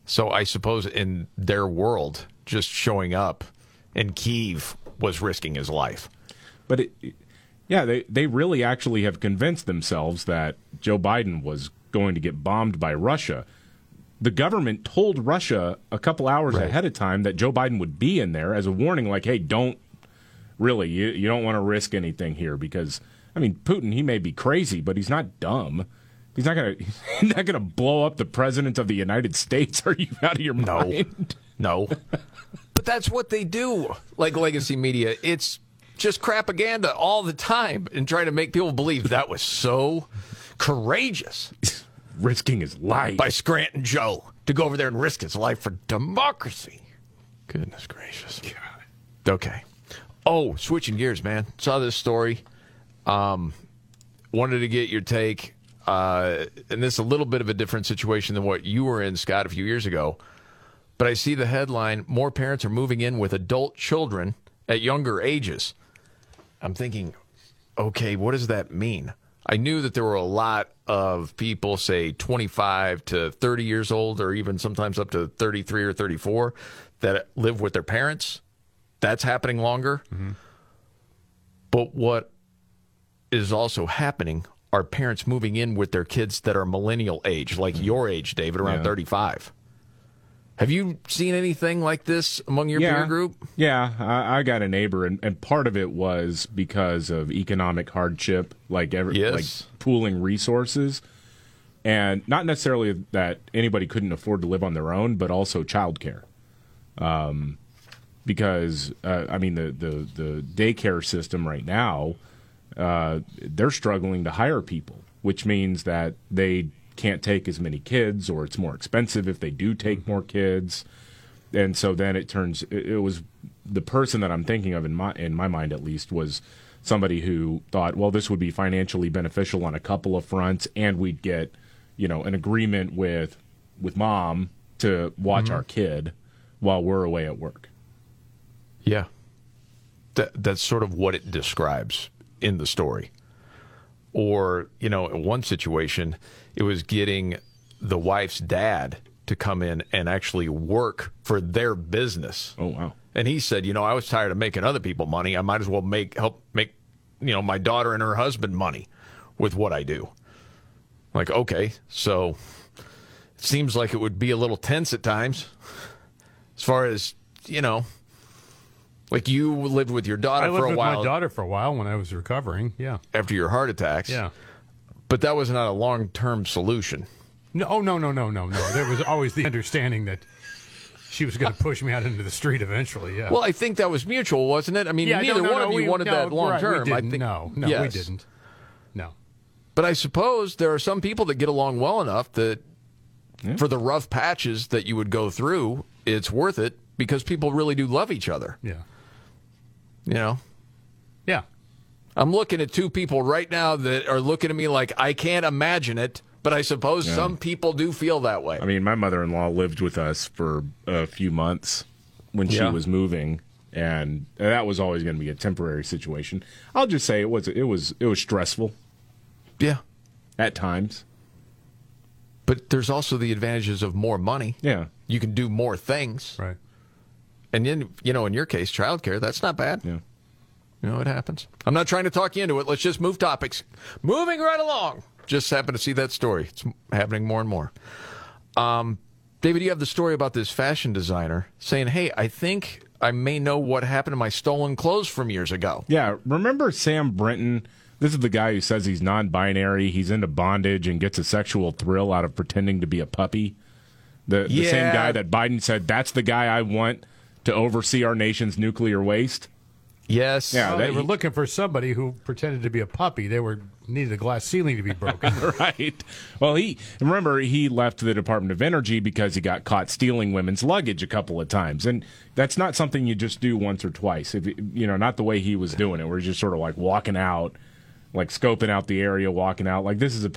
So I suppose in their world, just showing up in Kyiv was risking his life. But they really actually have convinced themselves that Joe Biden was going to get bombed by Russia. The government told Russia a couple hours ahead of time that Joe Biden would be in there as a warning, like, hey, don't really, you don't want to risk anything here because, I mean, Putin, he may be crazy, but he's not dumb. He's not gonna blow up the president of the United States. Are you out of your mind? No. But that's what they do. Like legacy media, it's just propaganda all the time and trying to make people believe that was so courageous. Risking his life. By Scranton Joe to go over there and risk his life for democracy. Goodness gracious. God. Okay. Oh, switching gears, man. Saw this story. Wanted to get your take. And this is a little bit of a different situation than what you were in, Scott, a few years ago. But I see the headline, more parents are moving in with adult children at younger ages. I'm thinking, okay, what does that mean? I knew that there were a lot of people, say 25 to 30 years old, or even sometimes up to 33 or 34, that live with their parents. That's happening longer. Mm-hmm. But what is also happening are parents moving in with their kids that are millennial age, like your age, David, around 35. Have you seen anything like this among your peer group? Yeah, I got a neighbor, and part of it was because of economic hardship, like pooling resources, and not necessarily that anybody couldn't afford to live on their own, but also childcare. Because I mean, the daycare system right now, they're struggling to hire people, which means that they can't take as many kids, or it's more expensive if they do take more kids. And so then it was the person that I'm thinking of in my mind, at least, was somebody who thought, well, this would be financially beneficial on a couple of fronts, and we'd get, an agreement with mom to watch our kid while we're away at work. Yeah. That's sort of what it describes in the story. Or, in one situation, it was getting the wife's dad to come in and actually work for their business. Oh, wow. And he said, I was tired of making other people money. I might as well help make, my daughter and her husband money with what I do. Like, okay, so it seems like it would be a little tense at times as far as, like you lived with your daughter for a while. I lived with my daughter for a while when I was recovering, yeah. After your heart attacks. Yeah. But that was not a long-term solution. No. There was always the understanding that she was going to push me out into the street eventually, yeah. Well, I think that was mutual, wasn't it? I mean, neither one of you wanted that long-term. Right, we didn't. No. But I suppose there are some people that get along well enough that for the rough patches that you would go through, it's worth it because people really do love each other. Yeah. Yeah. I'm looking at two people right now that are looking at me like I can't imagine it, but I suppose some people do feel that way. I mean, my mother-in-law lived with us for a few months when she was moving, and that was always going to be a temporary situation. I'll just say it was stressful. Yeah. At times. But there's also the advantages of more money. Yeah. You can do more things. Right. And then, in your case, childcare, that's not bad. Yeah. It happens. I'm not trying to talk you into it. Let's just move topics. Moving right along. Just happened to see that story. It's happening more and more. David, you have the story about this fashion designer saying, hey, I think I may know what happened to my stolen clothes from years ago. Yeah. Remember Sam Brinton? This is the guy who says he's non-binary, he's into bondage, and gets a sexual thrill out of pretending to be a puppy. The same guy that Biden said, that's the guy I want to oversee our nation's nuclear waste. Yes. Yeah, they were looking for somebody who pretended to be a puppy. They needed a glass ceiling to be broken. Right. Well, he left the Department of Energy because he got caught stealing women's luggage a couple of times. And that's not something you just do once or twice. Not the way he was doing it. We're just sort of like walking out, like scoping out the area, walking out. Like this is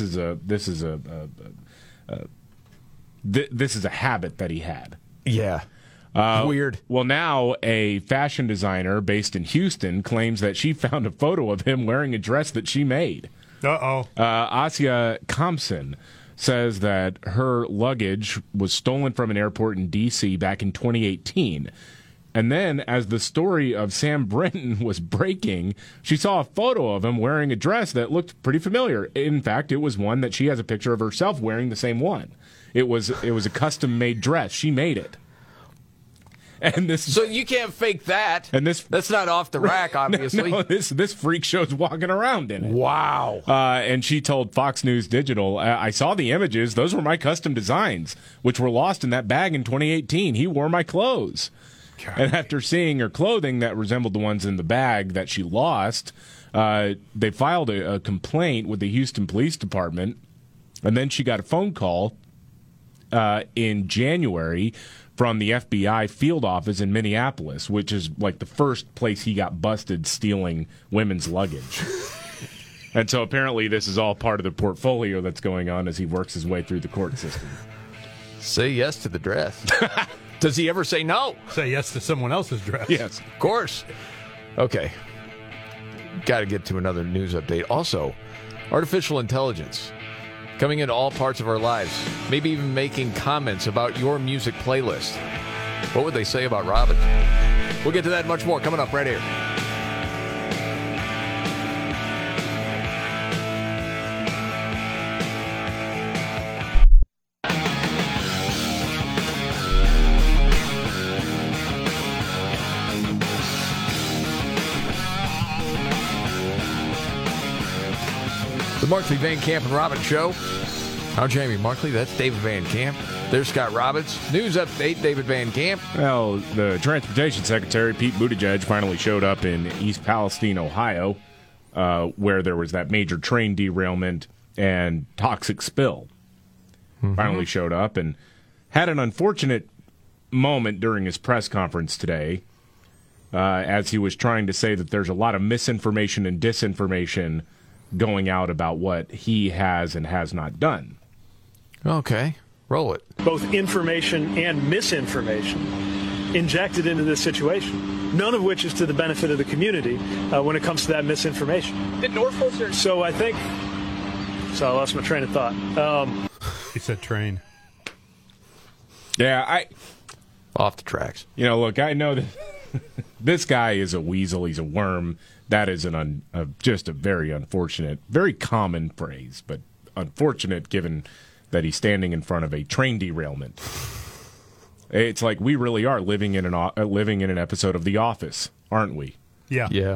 a habit that he had. Yeah. Weird. Well, now a fashion designer based in Houston claims that she found a photo of him wearing a dress that she made. Uh-oh. Asia Thompson says that her luggage was stolen from an airport in D.C. back in 2018. And then, as the story of Sam Brinton was breaking, she saw a photo of him wearing a dress that looked pretty familiar. In fact, it was one that she has a picture of herself wearing the same one. It was a custom-made dress. She made it. And this, so you can't fake that. And that's not off the rack, obviously. No, this freak show's walking around in it. Wow. And she told Fox News Digital, I saw the images. Those were my custom designs, which were lost in that bag in 2018. He wore my clothes. God. And after seeing her clothing that resembled the ones in the bag that she lost, they filed a complaint with the Houston Police Department. And then she got a phone call in January from the FBI field office in Minneapolis, which is like the first place he got busted stealing women's luggage. And so apparently this is all part of the portfolio that's going on as he works his way through the court system. Say yes to the dress. Does he ever say no? Say yes to someone else's dress. Yes. Of course. Okay. Got to get to another news update. Also, artificial intelligence coming into all parts of our lives, maybe even making comments about your music playlist. What would they say about Robin? We'll get to that and much more coming up right here. The Markley, Van Camp, and Robbins Show. I'm Jamie Markley. That's David Van Camp. There's Scott Robbins. News update, David Van Camp. Well, the Transportation Secretary, Pete Buttigieg, finally showed up in East Palestine, Ohio, where there was that major train derailment and toxic spill. Mm-hmm. Finally showed up and had an unfortunate moment during his press conference today as he was trying to say that there's a lot of misinformation and disinformation going out about what he has and has not done. Okay, roll it. Both information and misinformation injected into this situation, none of which is to the benefit of the community when it comes to that misinformation. Did Norfolk? So I think... So I lost my train of thought. He said train. Yeah, Off the tracks. You know, look, I know that this guy is a weasel. He's a worm. That is just a very unfortunate, very common phrase, but unfortunate given that he's standing in front of a train derailment. It's like we really are living in an episode of The Office, aren't we? Yeah. Yeah.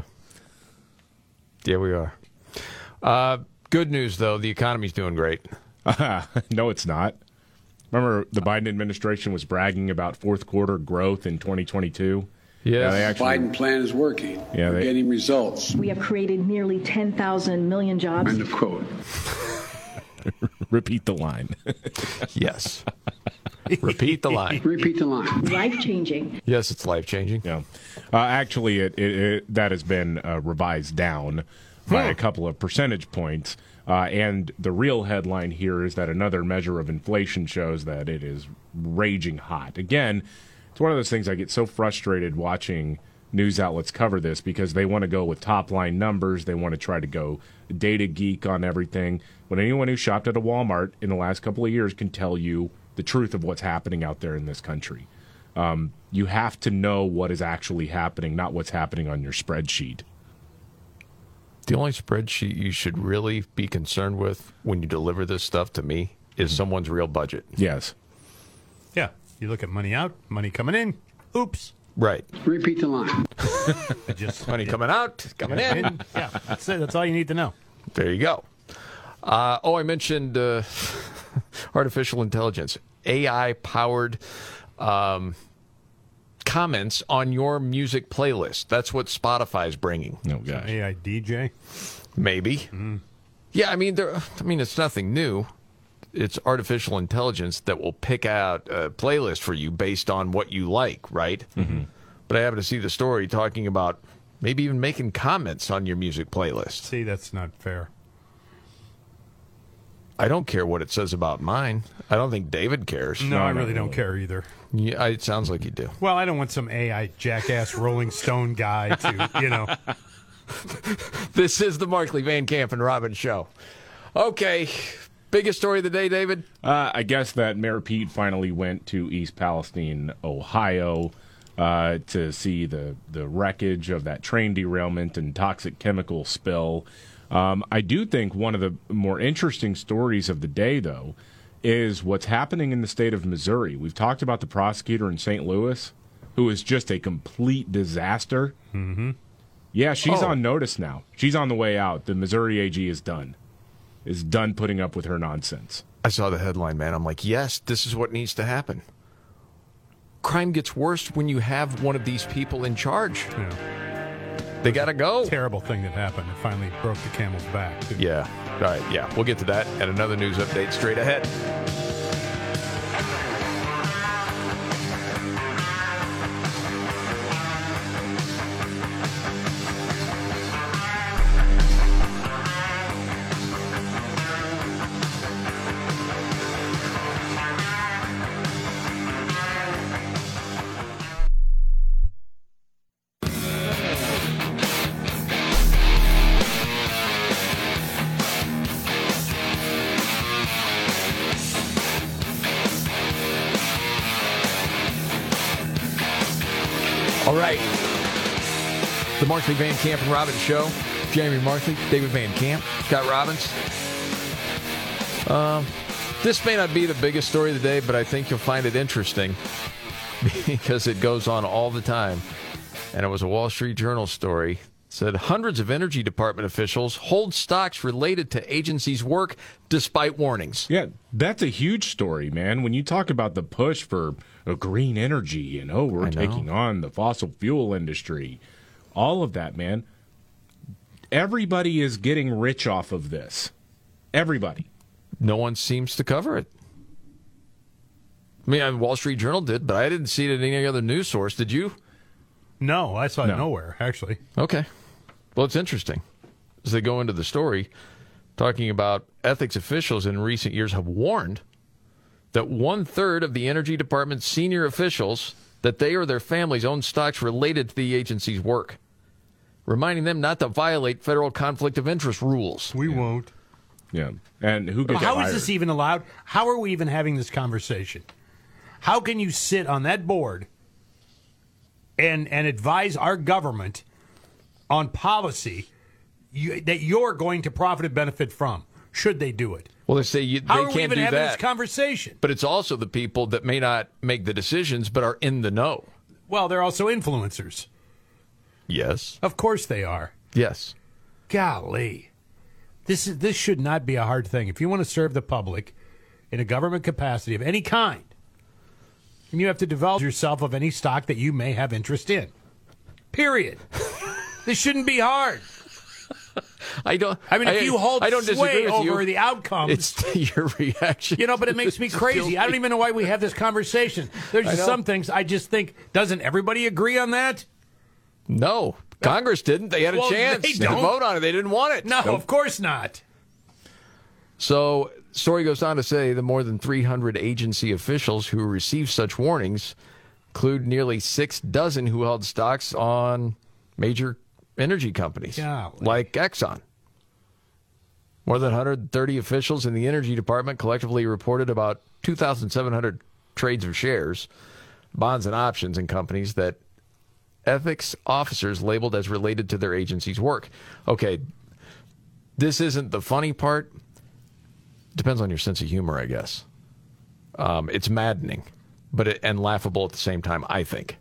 Yeah, we are. Good news, though. The economy's doing great. No, it's not. Remember the Biden administration was bragging about fourth quarter growth in 2022? Yeah, the Biden plan is working. Yeah, we're getting results. We have created nearly 10,000 million jobs. End of quote. Repeat the line. Yes. Repeat the line. Repeat the line. Life-changing. Yes, it's life-changing. Yeah. Actually, that has been revised down by a couple of percentage points. And the real headline here is that another measure of inflation shows that it is raging hot. Again, it's one of those things I get so frustrated watching news outlets cover this because they want to go with top-line numbers. They want to try to go data geek on everything. When anyone who shopped at a Walmart in the last couple of years can tell you the truth of what's happening out there in this country. You have to know what is actually happening, not what's happening on your spreadsheet. The only spreadsheet you should really be concerned with when you deliver this stuff to me is someone's real budget. Yes. Yeah. You look at money out, money coming in. Oops. Right. Repeat the line. Money coming out, coming in. Yeah, that's it. That's all you need to know. There you go. I mentioned artificial intelligence, AI-powered comments on your music playlist. That's what Spotify's bringing. Oh, gosh. AI DJ? Maybe. Mm. Yeah, I mean, it's nothing new. It's artificial intelligence that will pick out a playlist for you based on what you like, right? Mm-hmm. But I happen to see the story talking about maybe even making comments on your music playlist. See, that's not fair. I don't care what it says about mine. I don't think David cares. No, I really don't care either. Yeah, it sounds like you do. Well, I don't want some AI jackass Rolling Stone guy to, This is the Markley, Van Camp, and Robbins Show. Okay, Biggest story of the day, David? I guess that Mayor Pete finally went to East Palestine, Ohio, to see the wreckage of that train derailment and toxic chemical spill. I do think one of the more interesting stories of the day, though, is what's happening in the state of Missouri. We've talked about the prosecutor in St. Louis, who is just a complete disaster. Mm-hmm. Yeah, she's on notice now. She's on the way out. The Missouri AG is done putting up with her nonsense. I saw the headline, man. I'm like, yes, this is what needs to happen. Crime gets worse when you have one of these people in charge. Yeah. They got to go. Terrible thing that happened. It finally broke the camel's back. Yeah. All right. Yeah. We'll get to that and another news update straight ahead. All right. The Markley, Van Camp, and Robbins Show. Jamie Markley, David Van Camp, Scott Robbins. This may not be the biggest story of the day, but I think you'll find it interesting because it goes on all the time. And it was a Wall Street Journal story. It said hundreds of Energy Department officials hold stocks related to agencies' work despite warnings. Yeah, that's a huge story, man. When you talk about the push for green energy and, we're taking on the fossil fuel industry, all of that, man. Everybody is getting rich off of this. Everybody. No one seems to cover it. I mean, Wall Street Journal did, but I didn't see it in any other news source. Did you? No, I saw it nowhere, actually. Okay. Well, it's interesting. As they go into the story, talking about ethics officials in recent years have warned that 1/3 of the Energy Department's senior officials, that they or their families own stocks related to the agency's work, reminding them not to violate federal conflict of interest rules. We won't. Yeah. And who gets How hired? is this even allowed? How are we even having this conversation? How can you sit on that board and advise our government on policy that you're going to profit and benefit from, should they do it? Well, they say they How are we can't even do having that. this conversation? But it's also the people that may not make the decisions but are in the know. Well, they're also influencers. Yes. Of course they are. Yes. Golly. This should not be a hard thing. If you want to serve the public in a government capacity of any kind, and you have to develop yourself of any stock that you may have interest in. Period. This shouldn't be hard. If you hold sway over the outcomes, it's your reaction. But it makes me crazy. I don't even know why we have this conversation. There's just some things I just think, doesn't everybody agree on that? No. Congress didn't. They had a chance to vote on it. They didn't want it. No, of course not. So, story goes on to say the more than 300 agency officials who received such warnings include nearly 6 dozen who held stocks on major energy companies like Exxon. More than 130 officials in the Energy Department collectively reported about 2,700 trades of shares, bonds, and options in companies that ethics officers labeled as related to their agency's work. Okay, this isn't the funny part. Depends on your sense of humor, I guess. It's maddening, and laughable at the same time, I think.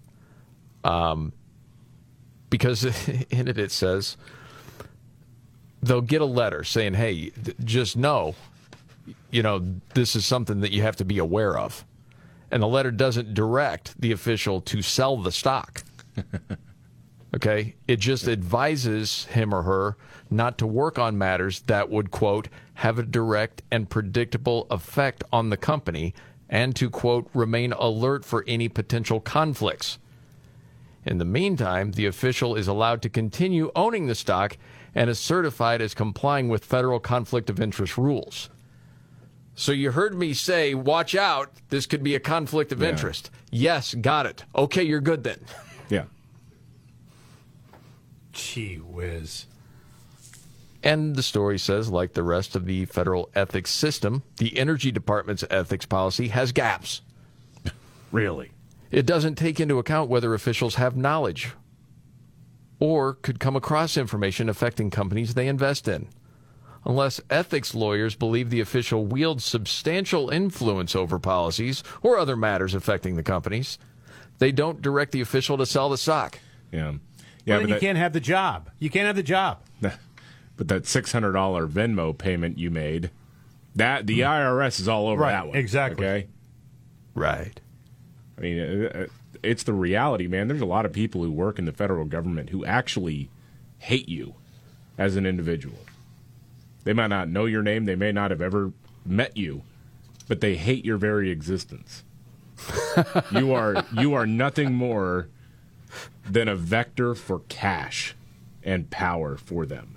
Because in it says they'll get a letter saying, hey, just know, this is something that you have to be aware of. And the letter doesn't direct the official to sell the stock. Okay? It just advises him or her not to work on matters that would, quote, have a direct and predictable effect on the company and to, quote, remain alert for any potential conflicts. In the meantime, the official is allowed to continue owning the stock and is certified as complying with federal conflict of interest rules. So you heard me say, watch out, this could be a conflict of interest. Yes, got it. Okay, you're good then. Yeah. Gee whiz. And the story says, like the rest of the federal ethics system, the Energy Department's ethics policy has gaps. Really? It doesn't take into account whether officials have knowledge or could come across information affecting companies they invest in. Unless ethics lawyers believe the official wields substantial influence over policies or other matters affecting the companies, they don't direct the official to sell the stock. Yeah. Well, then you can't have the job. You can't have the job. But that $600 Venmo payment you made, that the IRS is all over that one. Exactly. Okay? Right. I mean, it's the reality, man. There's a lot of people who work in the federal government who actually hate you as an individual. They might not know your name. They may not have ever met you, but they hate your very existence. You are nothing more than a vector for cash and power for them.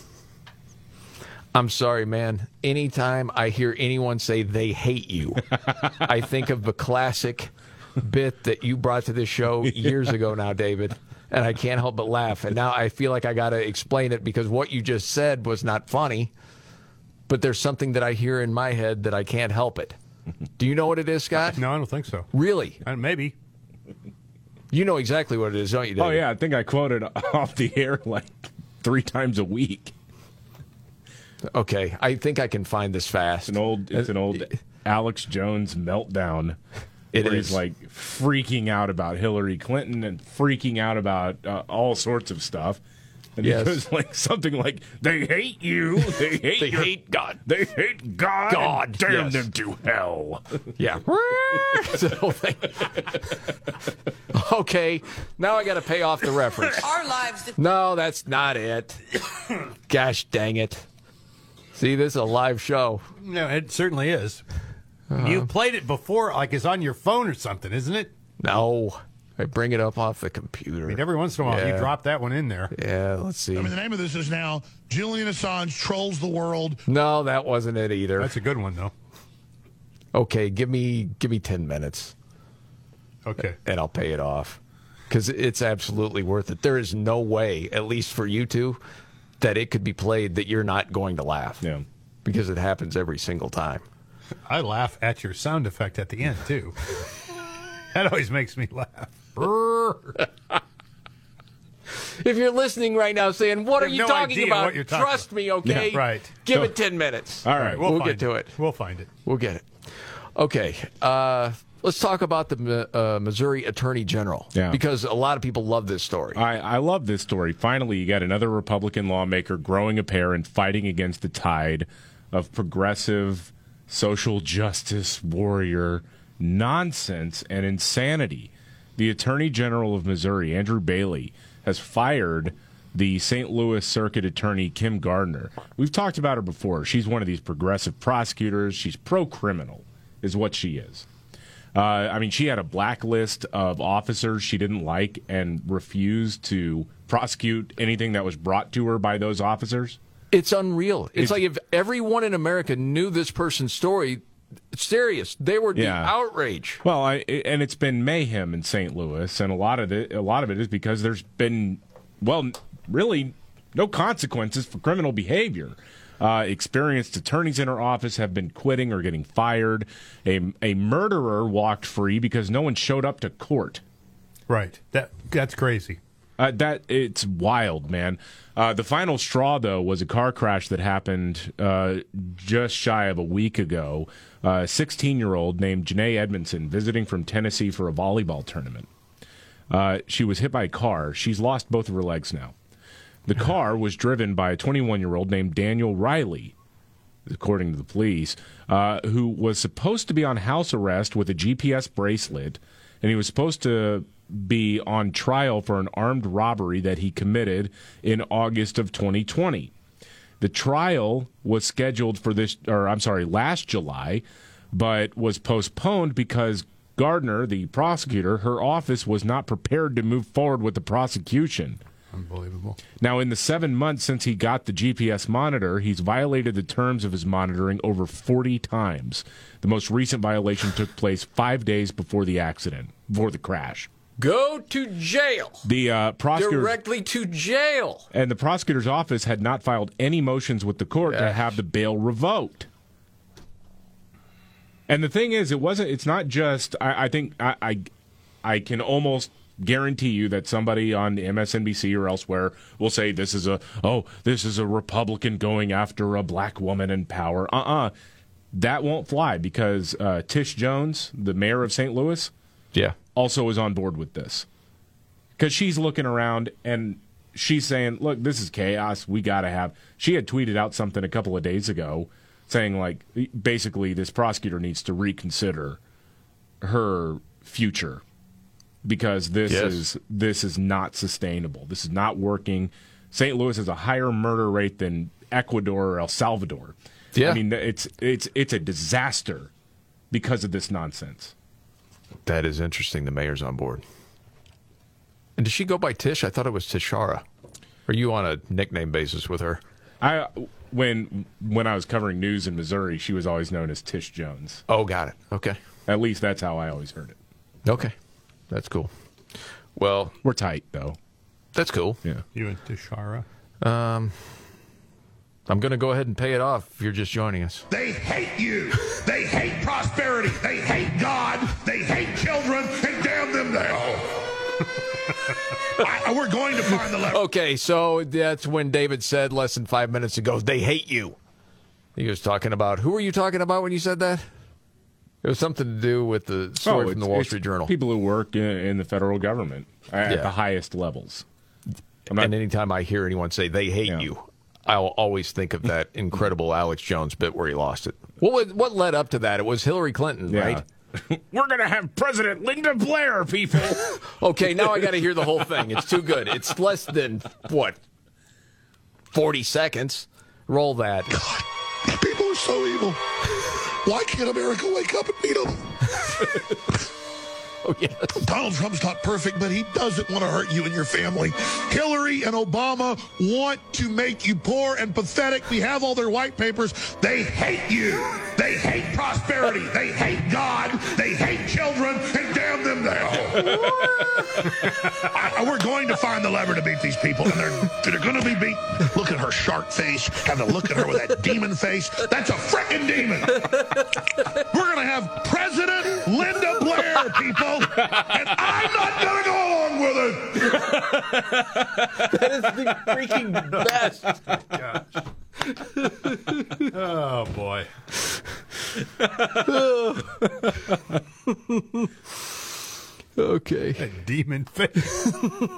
I'm sorry, man. Anytime I hear anyone say they hate you, I think of the classic bit that you brought to this show years ago now, David, and I can't help but laugh. And now I feel like I got to explain it because what you just said was not funny, but there's something that I hear in my head that I can't help it. Do you know what it is, Scott? No, I don't think so. Really? Maybe. You know exactly what it is, don't you, David? Oh, yeah. I think I quoted off the air like 3 times a week. Okay, I think I can find this fast. It's an old Alex Jones meltdown. Where he's like freaking out about Hillary Clinton and freaking out about all sorts of stuff. And he goes like something like, "They hate you. They hate they hate God. They hate God. God, damn them to hell." Yeah. The whole thing. Okay, now I got to pay off the reference. Our lives. No, that's not it. Gosh dang it. See, this is a live show. No, it certainly is. You've played it before, like it's on your phone or something, isn't it? No. I bring it up off the computer. I mean, every once in a while, you drop that one in there. Yeah, let's see. I mean, the name of this is now Julian Assange Trolls the World. No, that wasn't it either. That's a good one, though. Okay, give me 10 minutes. Okay. And I'll pay it off. Because it's absolutely worth it. There is no way, at least for you two, that it could be played that you're not going to laugh. Yeah. Because it happens every single time. I laugh at your sound effect at the end, too. That always makes me laugh. If you're listening right now saying, what are you talking about? Trust me, okay? Yeah, right. Give it 10 minutes. All right. We'll get to it. We'll find it. We'll get it. Okay. Let's talk about the Missouri Attorney General. Yeah. Because a lot of people love this story. I love this story. Finally, you got another Republican lawmaker growing a pair and fighting against the tide of progressive social justice warrior nonsense and insanity. The Attorney General of Missouri, Andrew Bailey, has fired the St. Louis Circuit Attorney Kim Gardner. We've talked about her before. She's one of these progressive prosecutors. She's pro-criminal, is what she is. I mean, she had a blacklist of officers she didn't like and refused to prosecute anything that was brought to her by those officers. It's unreal. It's like if everyone in America knew this person's story, serious, they would be outraged. Well, and it's been mayhem in St. Louis, and a lot of it is because there's been, well, really no consequences for criminal behavior. Experienced attorneys in her office have been quitting or getting fired. A murderer walked free because no one showed up to court. Right. That's crazy. It's wild, man. The final straw, though, was a car crash that happened just shy of a week ago. A 16-year-old named Janae Edmondson visiting from Tennessee for a volleyball tournament. She was hit by a car. She's lost both of her legs now. The car was driven by a 21-year-old named Daniel Riley, according to the police, who was supposed to be on house arrest with a GPS bracelet, and he was supposed to be on trial for an armed robbery that he committed in August of 2020. The trial was scheduled for last July, but was postponed because Gardner, the prosecutor, her office was not prepared to move forward with the prosecution. Unbelievable. Now, in the 7 months since he got the GPS monitor, he's violated the terms of his monitoring over 40 times. The most recent violation took place 5 days before the accident, before the crash. Go to jail. The prosecutor directly to jail. And the prosecutor's office had not filed any motions with the court to have the bail revoked. And the thing is, it's not just, I think I can almost guarantee you that somebody on MSNBC or elsewhere will say this is a Republican going after a black woman in power. That won't fly because Tish Jones, the mayor of St. Louis, also is on board with this. Because she's looking around and she's saying, look, this is chaos. We got to have... She had tweeted out something a couple of days ago saying, like, basically this prosecutor needs to reconsider her future because this is not sustainable. This is not working. St. Louis has a higher murder rate than Ecuador or El Salvador. Yeah. I mean, it's a disaster because of this nonsense. That is interesting. The mayor's on board. And does she go by Tish? I thought it was Tishara. Are you on a nickname basis with her? When I was covering news in Missouri, she was always known as Tish Jones. Oh, got it. Okay. At least that's how I always heard it. Okay. That's cool. Well, we're tight, though. That's cool. Yeah. You and Tishara? I'm going to go ahead and pay it off if you're just joining us. They hate you. They hate prosperity. They hate God. They hate children. And damn them to hell. We're going to find the lever. Okay, so that's when David said less than 5 minutes ago, they hate you. He was talking about, who were you talking about when you said that? It was something to do with the story from the Wall Street Journal. People who work in the federal government at the highest levels. And anytime I hear anyone say they hate you, I'll always think of that incredible Alex Jones bit where he lost it. What led up to that? It was Hillary Clinton, right? We're going to have President Linda Blair, people. Okay, now I got to hear the whole thing. It's too good. It's less than, 40 seconds. Roll that. God, people are so evil. Why can't America wake up and beat them? Oh, yes. Donald Trump's not perfect, but he doesn't want to hurt you and your family. Hillary and Obama want to make you poor and pathetic. We have all their white papers. They hate you. They hate prosperity. They hate God. They hate children. And damn them to hell. We're going to find the lever to beat these people. And they're going to be beat. Look at her shark face. Have to look at her with that demon face. That's a frickin' demon. We're going to have President Linda Blair, people. And I'm not going to go along with it. That is the freaking best. Oh, boy. Okay. That demon face.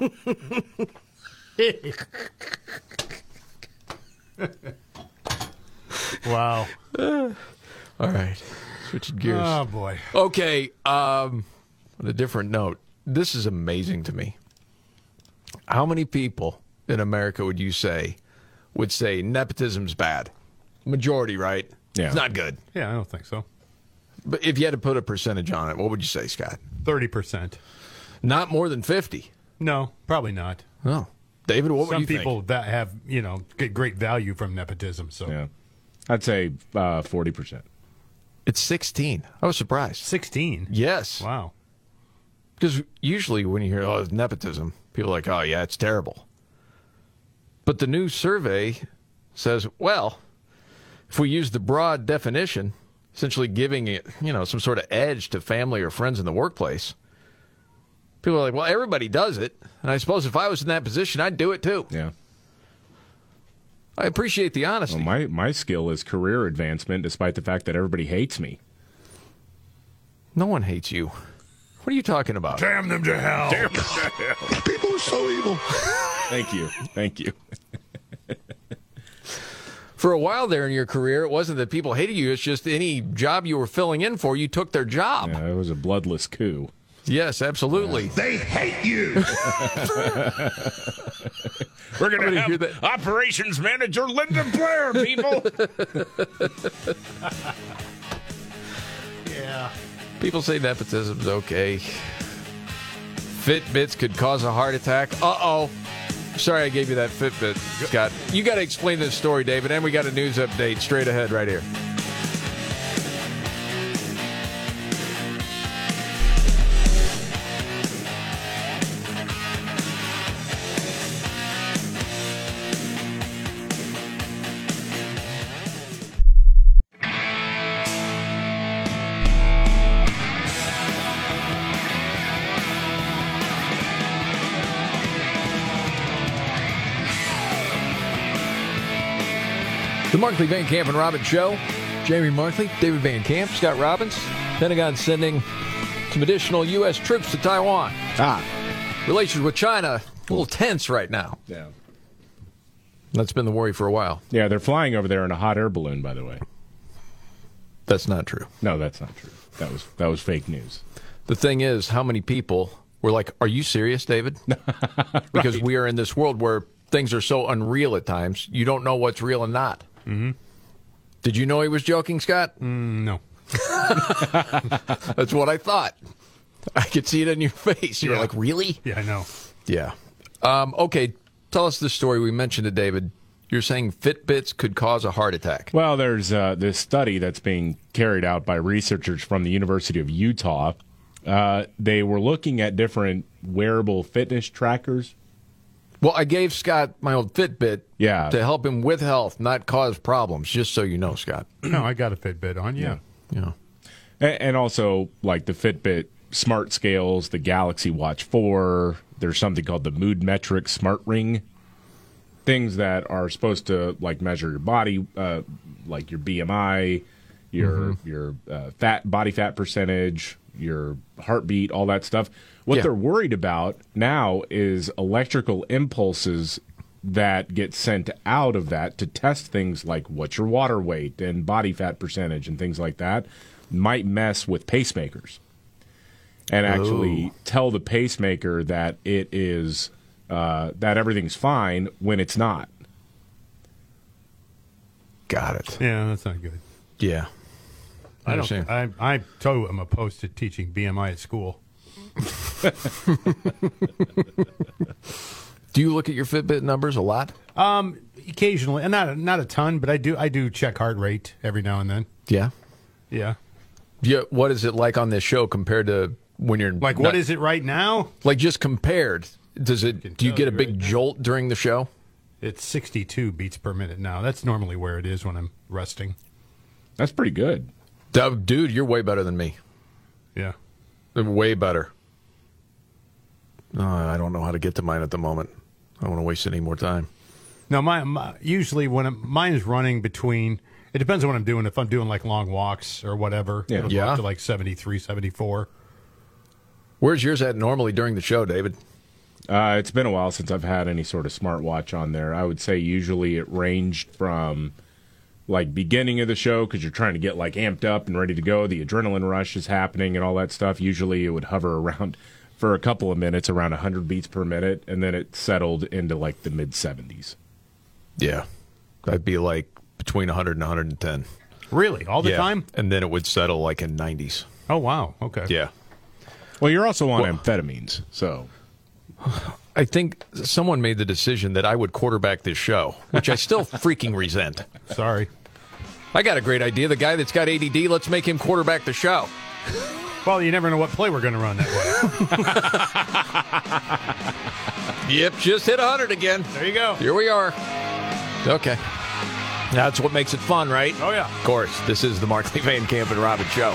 Wow. All right. Switching gears. Oh, boy. Okay. On a different note, this is amazing to me. How many people in America would you say would say nepotism's bad? Majority, right? Yeah. It's not good. Yeah, I don't think so. But if you had to put a percentage on it, what would you say, Scott? 30%. Not more than 50. No, probably not. No. David, what would you think? Some people that have, get great value from nepotism. So yeah. I'd say 40%. It's 16. I was surprised. 16? Yes. Wow. Because usually when you hear, it's nepotism, people are like, oh, yeah, it's terrible. But the new survey says, well, if we use the broad definition, essentially giving it, some sort of edge to family or friends in the workplace, people are like, well, everybody does it. And I suppose if I was in that position, I'd do it too. Yeah. I appreciate the honesty. Well, my skill is career advancement, despite the fact that everybody hates me. No one hates you. What are you talking about? Damn them to hell. Damn them to hell. People are so evil. Thank you. Thank you. For a while there in your career, it wasn't that people hated you. It's just any job you were filling in for, you took their job. Yeah, it was a bloodless coup. Yes, absolutely. Yeah. They hate you. We're going to have that. Operations Manager Linda Blair, people. Yeah. People say nepotism's okay. Fitbits could cause a heart attack. Uh-oh. Sorry I gave you that Fitbit, Scott. You got to explain this story, David, and we got a news update straight ahead right here. Markley, Van Camp, and Robbins Show. Jamie Markley, David Van Camp, Scott Robbins. Pentagon sending some additional U.S. troops to Taiwan. Relations with China, a little tense right now. Yeah. That's been the worry for a while. Yeah, they're flying over there in a hot air balloon, by the way. That's not true. No, that's not true. That was fake news. The thing is, how many people were like, are you serious, David? Because we are in this world where things are so unreal at times, you don't know what's real and not. Mm-hmm. Did you know he was joking, Scott? No. That's what I thought. I could see it in your face. You're like, really? Yeah, I know. Yeah. Okay, tell us the story. We mentioned it, David. You're saying Fitbits could cause a heart attack. Well, there's this study that's being carried out by researchers from the University of Utah. They were looking at different wearable fitness trackers. Well, I gave Scott my old Fitbit to help him with health, not cause problems, just so you know, Scott. No, I got a Fitbit on, yeah. And also, like the Fitbit Smart Scales, the Galaxy Watch 4, there's something called the Mood Metrics Smart Ring. Things that are supposed to like measure your body, like your BMI, your body fat percentage, your heartbeat, all that stuff. What they're worried about now is electrical impulses that get sent out of that to test things like what's your water weight and body fat percentage and things like that might mess with pacemakers and actually tell the pacemaker that it is that everything's fine when it's not. Got it. Yeah, that's not good. Yeah. I totally am opposed to teaching BMI at school. Do you look at your Fitbit numbers a lot? Occasionally, not a ton, but I do check heart rate every now and then. Yeah. Yeah. Yeah. What is it like on this show compared to when you're like? What is it right now? Like just compared. Do you get a big jolt during the show? It's 62 beats per minute now. That's normally where it is when I'm resting. That's pretty good. Dude, you're way better than me. Yeah. Way better. I don't know how to get to mine at the moment. I don't want to waste any more time. No, usually when mine is running between, it depends on what I'm doing. If I'm doing like long walks or whatever, it'll go up to like 73, 74. Where's yours at normally during the show, David? It's been a while since I've had any sort of smartwatch on there. I would say usually it ranged from like beginning of the show because you're trying to get like amped up and ready to go. The adrenaline rush is happening and all that stuff. Usually it would hover around for a couple of minutes around 100 beats per minute, and then it settled into like the mid 70s. Yeah, I'd be like between 100 and 110. Really, all the time? And then it would settle like in 90s. Oh wow, okay. Yeah. Well, you're also on amphetamines, so. I think someone made the decision that I would quarterback this show, which I still freaking resent. Sorry. I got a great idea. The guy that's got ADD, let's make him quarterback the show. Well, you never know what play we're going to run that way. Yep, just hit 100 again. There you go. Here we are. Okay. That's what makes it fun, right? Oh, yeah. Of course. This is the Markley, Van Camp, and Robbins Show.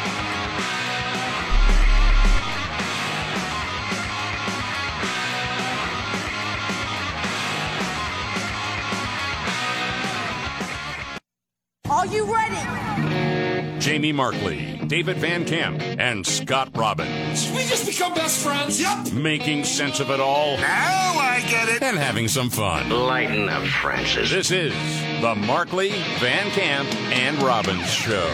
Are you ready? Jamie Markley, David Van Camp, and Scott Robbins. We just become best friends. Yep. Making sense of it all. Now I get it. And having some fun. Lighten up, Francis. This is the Markley, Van Camp, and Robbins Show.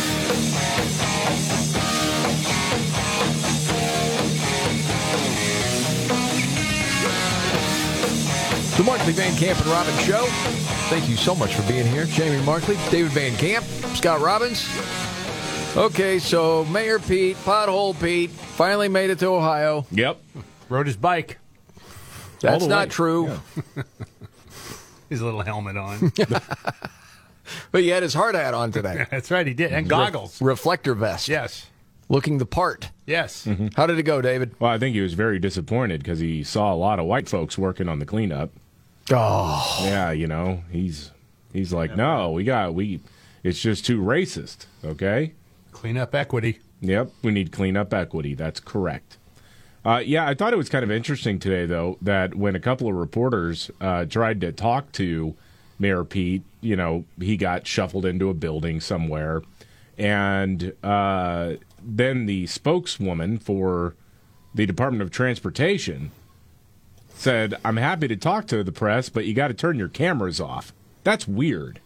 The Markley, Van Camp, and Robbins Show. Thank you so much for being here. Jamie Markley, David Van Camp, Scott Robbins. Okay, so Mayor Pete, Pothole Pete, finally made it to Ohio. Yep. Rode his bike. That's not true. Yeah. His little helmet on. But he had his hard hat on today. That's right, he did. And goggles. Reflector vest. Yes. Looking the part. Yes. Mm-hmm. How did it go, David? Well, I think he was very disappointed because he saw a lot of white folks working on the cleanup. Oh. Yeah, you know, he's like, no, it's just too racist, okay? Clean up equity. Yep, we need clean up equity. That's correct. Yeah, I thought it was kind of interesting today, though, that when a couple of reporters tried to talk to Mayor Pete, he got shuffled into a building somewhere. And then the spokeswoman for the Department of Transportation said, I'm happy to talk to the press, but you got to turn your cameras off. That's weird.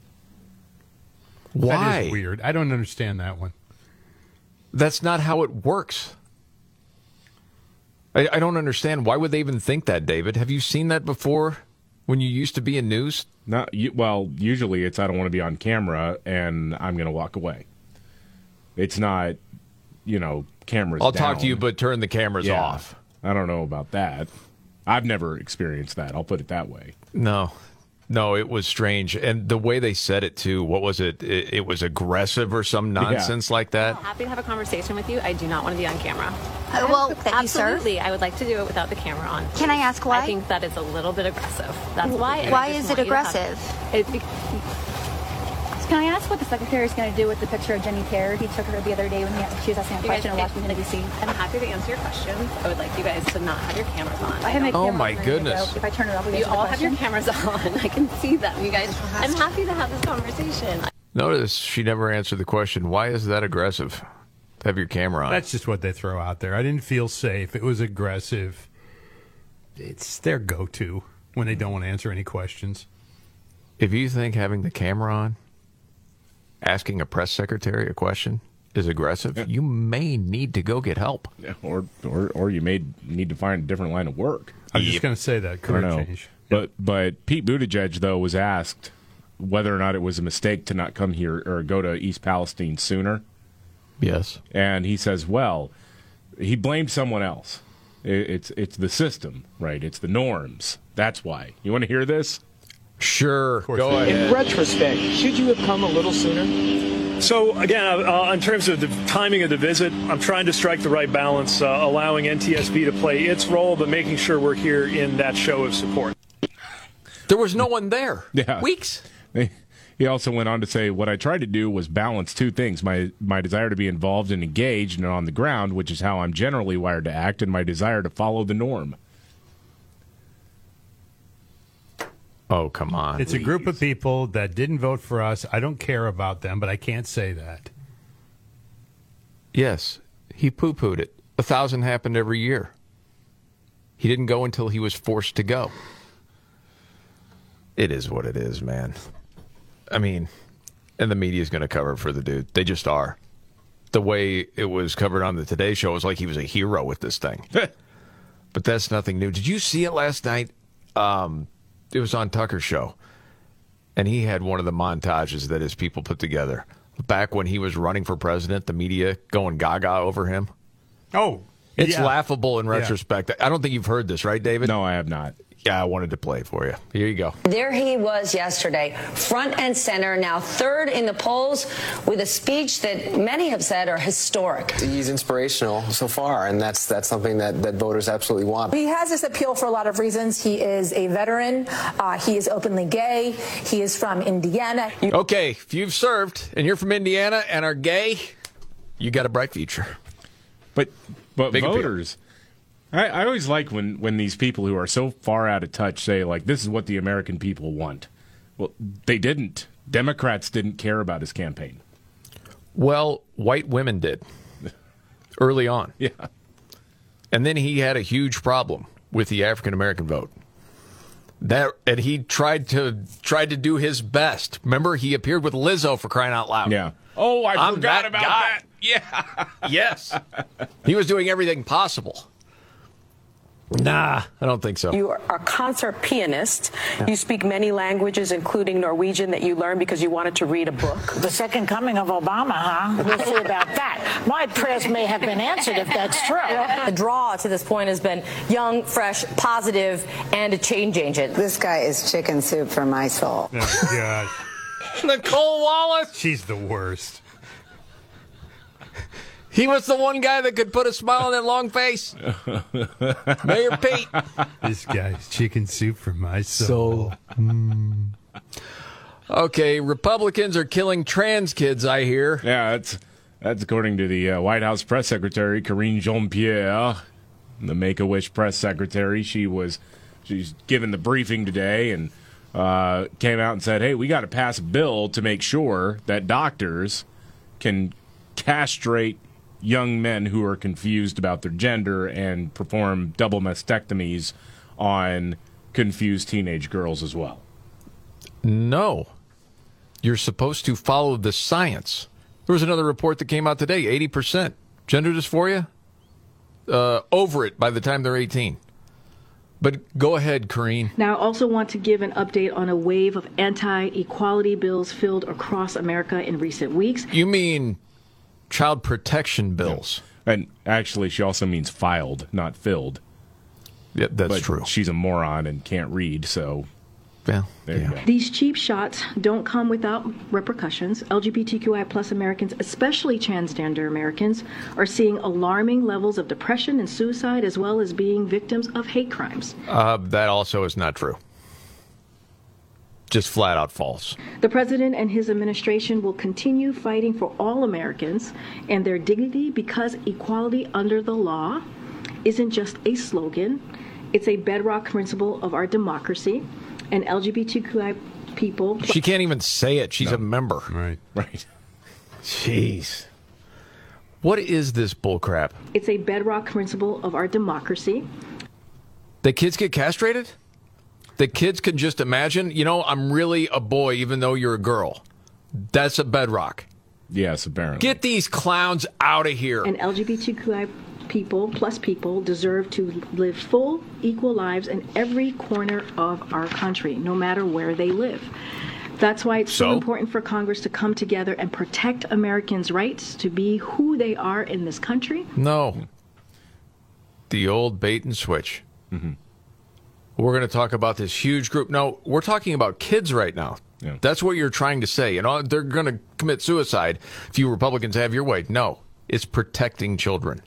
Why? That is weird. I don't understand that one. That's not how it works. I don't understand. Why would they even think that, David? Have you seen that before when you used to be in news? Well, usually it's I don't want to be on camera and I'm going to walk away. It's not, cameras I'll down. talk to you, but turn the cameras off. I don't know about that. I've never experienced that. I'll put it that way. No, it was strange. And the way they said it, too, what was it? It was aggressive or some nonsense like that? I'm happy to have a conversation with you. I do not want to be on camera. Well, thank you, sir. Absolutely. I would like to do it without the camera on. Can I ask why? I think that is a little bit aggressive. That's why. and Why I just is want it you to have- aggressive? Can I ask what the secretary is going to do with the picture of Jenny Kerr? He took her the other day when she was asking a You guys question in Washington, D.C. I'm happy to answer your questions. I would like you guys to not have your cameras on. I have my Oh, camera my on ready to goodness. go. If I turn it off, we You answer the all have your question. cameras on. I can see them. You guys, I'm happy to have this conversation. Notice she never answered the question, why is that aggressive? Have your camera on. That's just what they throw out there. I didn't feel safe. It was aggressive. It's their go-to when they don't want to answer any questions. If you think having the camera on, asking a press secretary a question is aggressive, you may need to go get help. Yeah, or you may need to find a different line of work. I was just going to say that. Career change. But Pete Buttigieg, though, was asked whether or not it was a mistake to not come here or go to East Palestine sooner. Yes. And he says, well, he blamed someone else. It's the system, right? It's the norms. That's why. You want to hear this? Sure. Go ahead. In retrospect, should you have come a little sooner? So, again, in terms of the timing of the visit, I'm trying to strike the right balance, allowing NTSB to play its role, but making sure we're here in that show of support. There was no one there. Yeah. Weeks. He also went on to say, what I tried to do was balance two things, my desire to be involved and engaged and on the ground, which is how I'm generally wired to act, and my desire to follow the norm. Oh, come on. It's a group of people that didn't vote for us. I don't care about them, but I can't say that. Yes, he poo-pooed it. 1,000 happened every year. He didn't go until he was forced to go. It is what it is, man. I mean, and the media's going to cover it for the dude. They just are. The way it was covered on the Today Show was like he was a hero with this thing. But that's nothing new. Did you see it last night? It was on Tucker's show, and he had one of the montages that his people put together. Back when he was running for president, the media going gaga over him. Oh, it's yeah. laughable in retrospect. I don't think you've heard this, right, David? No, I have not. Yeah, I wanted to play it for you. Here you go. There he was yesterday, front and center, now third in the polls with a speech that many have said are historic. He's inspirational so far, and that's something that voters absolutely want. He has this appeal for a lot of reasons. He is a veteran. He is openly gay. He is from Indiana. Okay, if you've served and you're from Indiana and are gay, you got a bright future. But Big voters... I always like when these people who are so far out of touch say, like, this is what the American people want. Well, they didn't. Democrats didn't care about his campaign. Well, white women did early on. Yeah. And then he had a huge problem with the African-American vote. And he tried to do his best. Remember, he appeared with Lizzo, for crying out loud. Yeah. Oh, I forgot that about guy. that. Yeah. Yes. He was doing everything possible. Nah, I don't think so. You are a concert pianist. Yeah. You speak many languages, including Norwegian, that you learned because you wanted to read a book. The second coming of Obama, huh? We'll see about that. My prayers may have been answered if that's true. The draw to this point has been young, fresh, positive, and a change agent. This guy is chicken soup for my soul. Oh, gosh. Nicole Wallace. She's the worst. He was the one guy that could put a smile on that long face. Mayor Pete. This guy's chicken soup for my soul. Okay, Republicans are killing trans kids, I hear. Yeah, that's according to the White House press secretary, Karine Jean-Pierre, the Make-A-Wish press secretary. She's given the briefing today, and came out and said, hey, we got to pass a bill to make sure that doctors can castrate young men who are confused about their gender and perform double mastectomies on confused teenage girls as well. No. You're supposed to follow the science. There was another report that came out today, 80% gender dysphoria, over it by the time they're 18. But go ahead, Karine. Now, I also want to give an update on a wave of anti-equality bills filled across America in recent weeks. You mean child protection bills? Yeah. And actually, she also means filed, not filled. Yeah, that's true. She's a moron and can't read, so... Well, there you go. These cheap shots don't come without repercussions. LGBTQI plus Americans, especially transgender Americans, are seeing alarming levels of depression and suicide, as well as being victims of hate crimes. That also is not true. Just flat out false. The president and his administration will continue fighting for all Americans and their dignity, because equality under the law isn't just a slogan. It's a bedrock principle of our democracy. And LGBTQI people... She can't even say it. She's a member. Right. Jeez. What is this bullcrap? It's a bedrock principle of our democracy. The kids get castrated? The kids can just imagine, I'm really a boy even though you're a girl. That's a bedrock. Yes, apparently. Get these clowns out of here. And LGBTQI people deserve to live full, equal lives in every corner of our country, no matter where they live. That's why it's so important for Congress to come together and protect Americans' rights to be who they are in this country. No. The old bait and switch. Mm-hmm. We're going to talk about this huge group. No, we're talking about kids right now. Yeah. That's what you're trying to say. They're going to commit suicide if you Republicans have your way. No, it's protecting children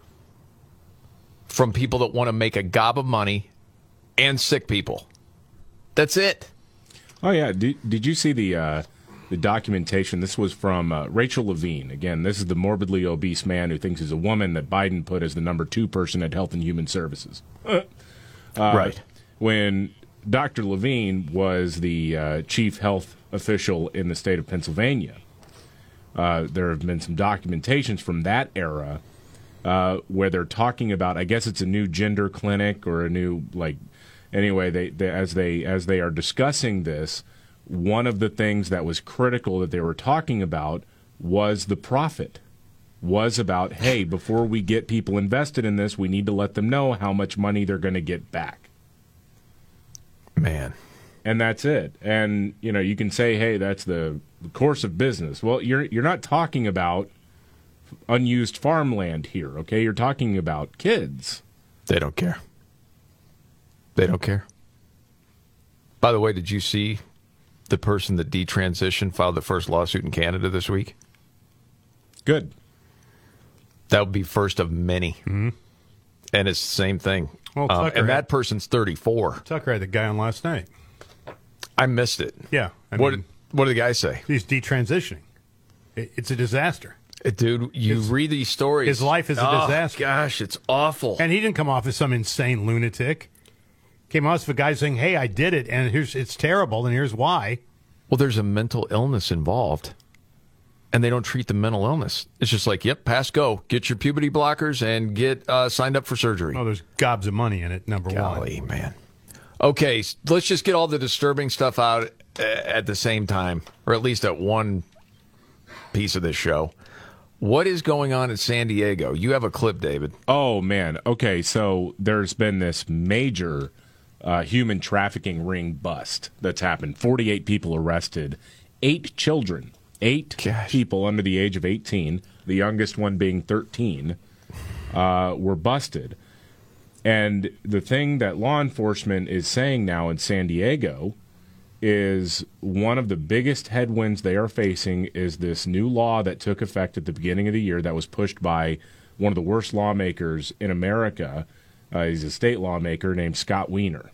from people that want to make a gob of money and sick people. That's it. Oh, yeah. Did you see the documentation? This was from Rachel Levine. Again, this is the morbidly obese man who thinks he's a woman that Biden put as the number 2 person at Health and Human Services. Right. When Dr. Levine was the chief health official in the state of Pennsylvania, there have been some documentations from that era where they're talking about, I guess it's a new gender clinic or a new, anyway, as they are discussing this, one of the things that was critical that they were talking about was the profit. Was about, hey, before we get people invested in this, we need to let them know how much money they're going to get back. Man. And that's it. And, you can say, hey, that's the course of business. Well, you're not talking about unused farmland here, okay? You're talking about kids. They don't care. They don't care. By the way, did you see the person that detransitioned filed the first lawsuit in Canada this week? Good. That would be first of many. Mm-hmm. And it's the same thing. Well, and that person's 34. Tucker had the guy on last night. I missed it. Yeah. What did the guy say? He's detransitioning. It's a disaster. Dude, read these stories. His life is a disaster. Gosh, it's awful. And he didn't come off as some insane lunatic. Came off as a guy saying, hey, I did it, and it's terrible, and here's why. Well, there's a mental illness involved, and they don't treat the mental illness. It's just like, yep, pass go. Get your puberty blockers and get signed up for surgery. Oh, there's gobs of money in it, number one. Golly, man. Okay, let's just get all the disturbing stuff out at the same time, or at least at one piece of this show. What is going on in San Diego? You have a clip, David. Oh, man. Okay, so there's been this major human trafficking ring bust that's happened. 48 people arrested, 8 children, 8 people under the age of 18, the youngest one being 13, were busted. And the thing that law enforcement is saying now in San Diego is one of the biggest headwinds they are facing is this new law that took effect at the beginning of the year that was pushed by one of the worst lawmakers in America. He's a state lawmaker named Scott Wiener.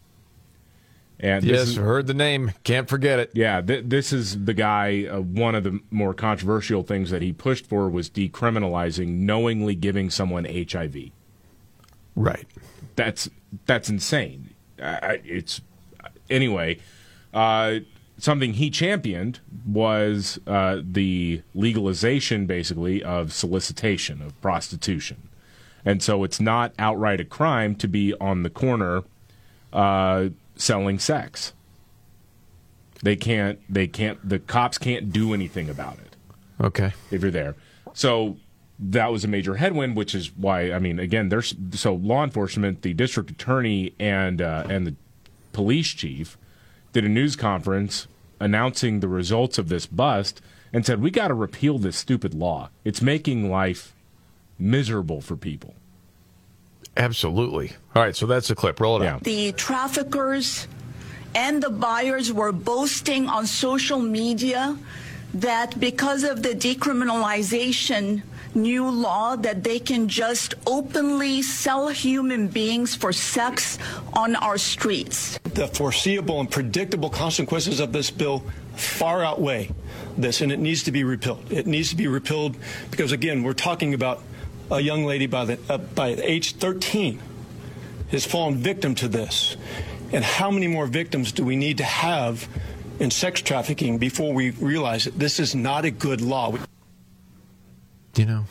And yes, heard the name. Can't forget it. Yeah, this is the guy, one of the more controversial things that he pushed for was decriminalizing knowingly giving someone HIV. Right. That's insane. It's anyway, something he championed was the legalization, basically, of solicitation, of prostitution. And so it's not outright a crime to be on the corner selling sex. The cops can't do anything about it. Okay. If you're there. So that was a major headwind, which is why, I mean, again, so law enforcement, the district attorney and the police chief did a news conference announcing the results of this bust and said, we got to repeal this stupid law. It's making life miserable for people. Absolutely. All right, so that's the clip. Roll it out. The traffickers and the buyers were boasting on social media that because of the decriminalization new law that they can just openly sell human beings for sex on our streets. The foreseeable and predictable consequences of this bill far outweigh this, and it needs to be repealed. It needs to be repealed because, again, we're talking about a young lady by age 13 has fallen victim to this. And how many more victims do we need to have in sex trafficking before we realize that this is not a good law? You know,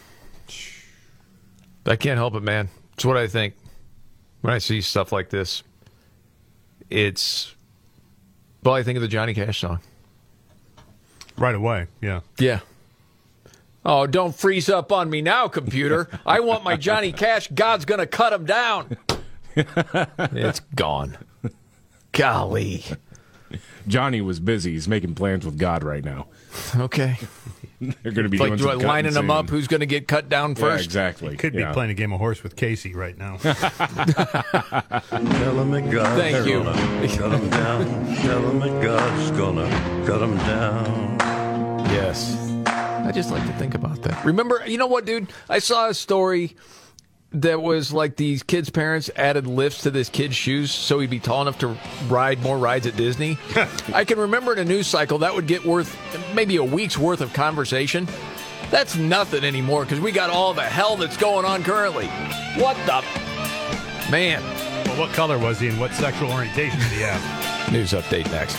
I can't help it, man. It's what I think when I see stuff like this. I think of the Johnny Cash song. Right away, yeah. Yeah. Oh, don't freeze up on me now, computer. I want my Johnny Cash. God's going to cut him down. It's gone. Golly. Johnny was busy. He's making plans with God right now. Okay. They're going to be like doing some lining them up. Who's going to get cut down first? Yeah, exactly. He could be playing a game of horse with Casey right now. Tell him that God's Thank you. gonna cut him down. Tell him that God's gonna cut him down. Yes. I just like to think about that. Remember, you know what, dude? I saw a story that was like these kids' parents added lifts to this kid's shoes so he'd be tall enough to ride more rides at Disney. I can remember in a news cycle that would get worth maybe a week's worth of conversation. That's nothing anymore because we got all the hell that's going on currently. What the... Man. Well, what color was he and what sexual orientation did he have? News update next.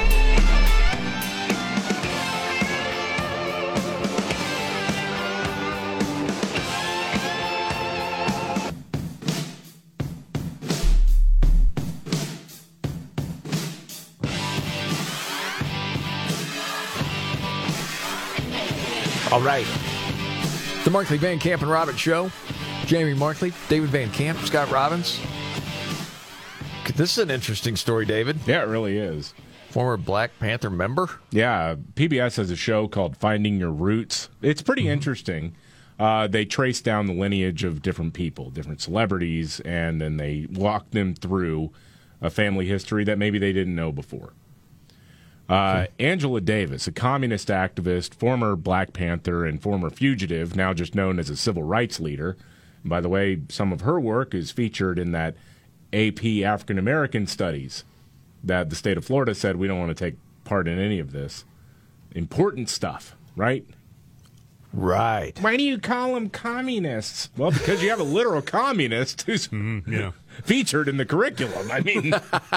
All right. The Markley, Van Camp, and Robbins Show. Jamie Markley, David Van Camp, Scott Robbins. This is an interesting story, David. Yeah, it really is. Former Black Panther member? Yeah, PBS has a show called Finding Your Roots. It's pretty interesting. They trace down the lineage of different people, different celebrities, and then they walk them through a family history that maybe they didn't know before. Angela Davis, a communist activist, former Black Panther, and former fugitive, now just known as a civil rights leader. And by the way, some of her work is featured in that AP African American Studies that the state of Florida said we don't want to take part in any of this. Important stuff, right? Right. Why do you call them communists? Well, because you have a literal communist who's featured in the curriculum. I mean...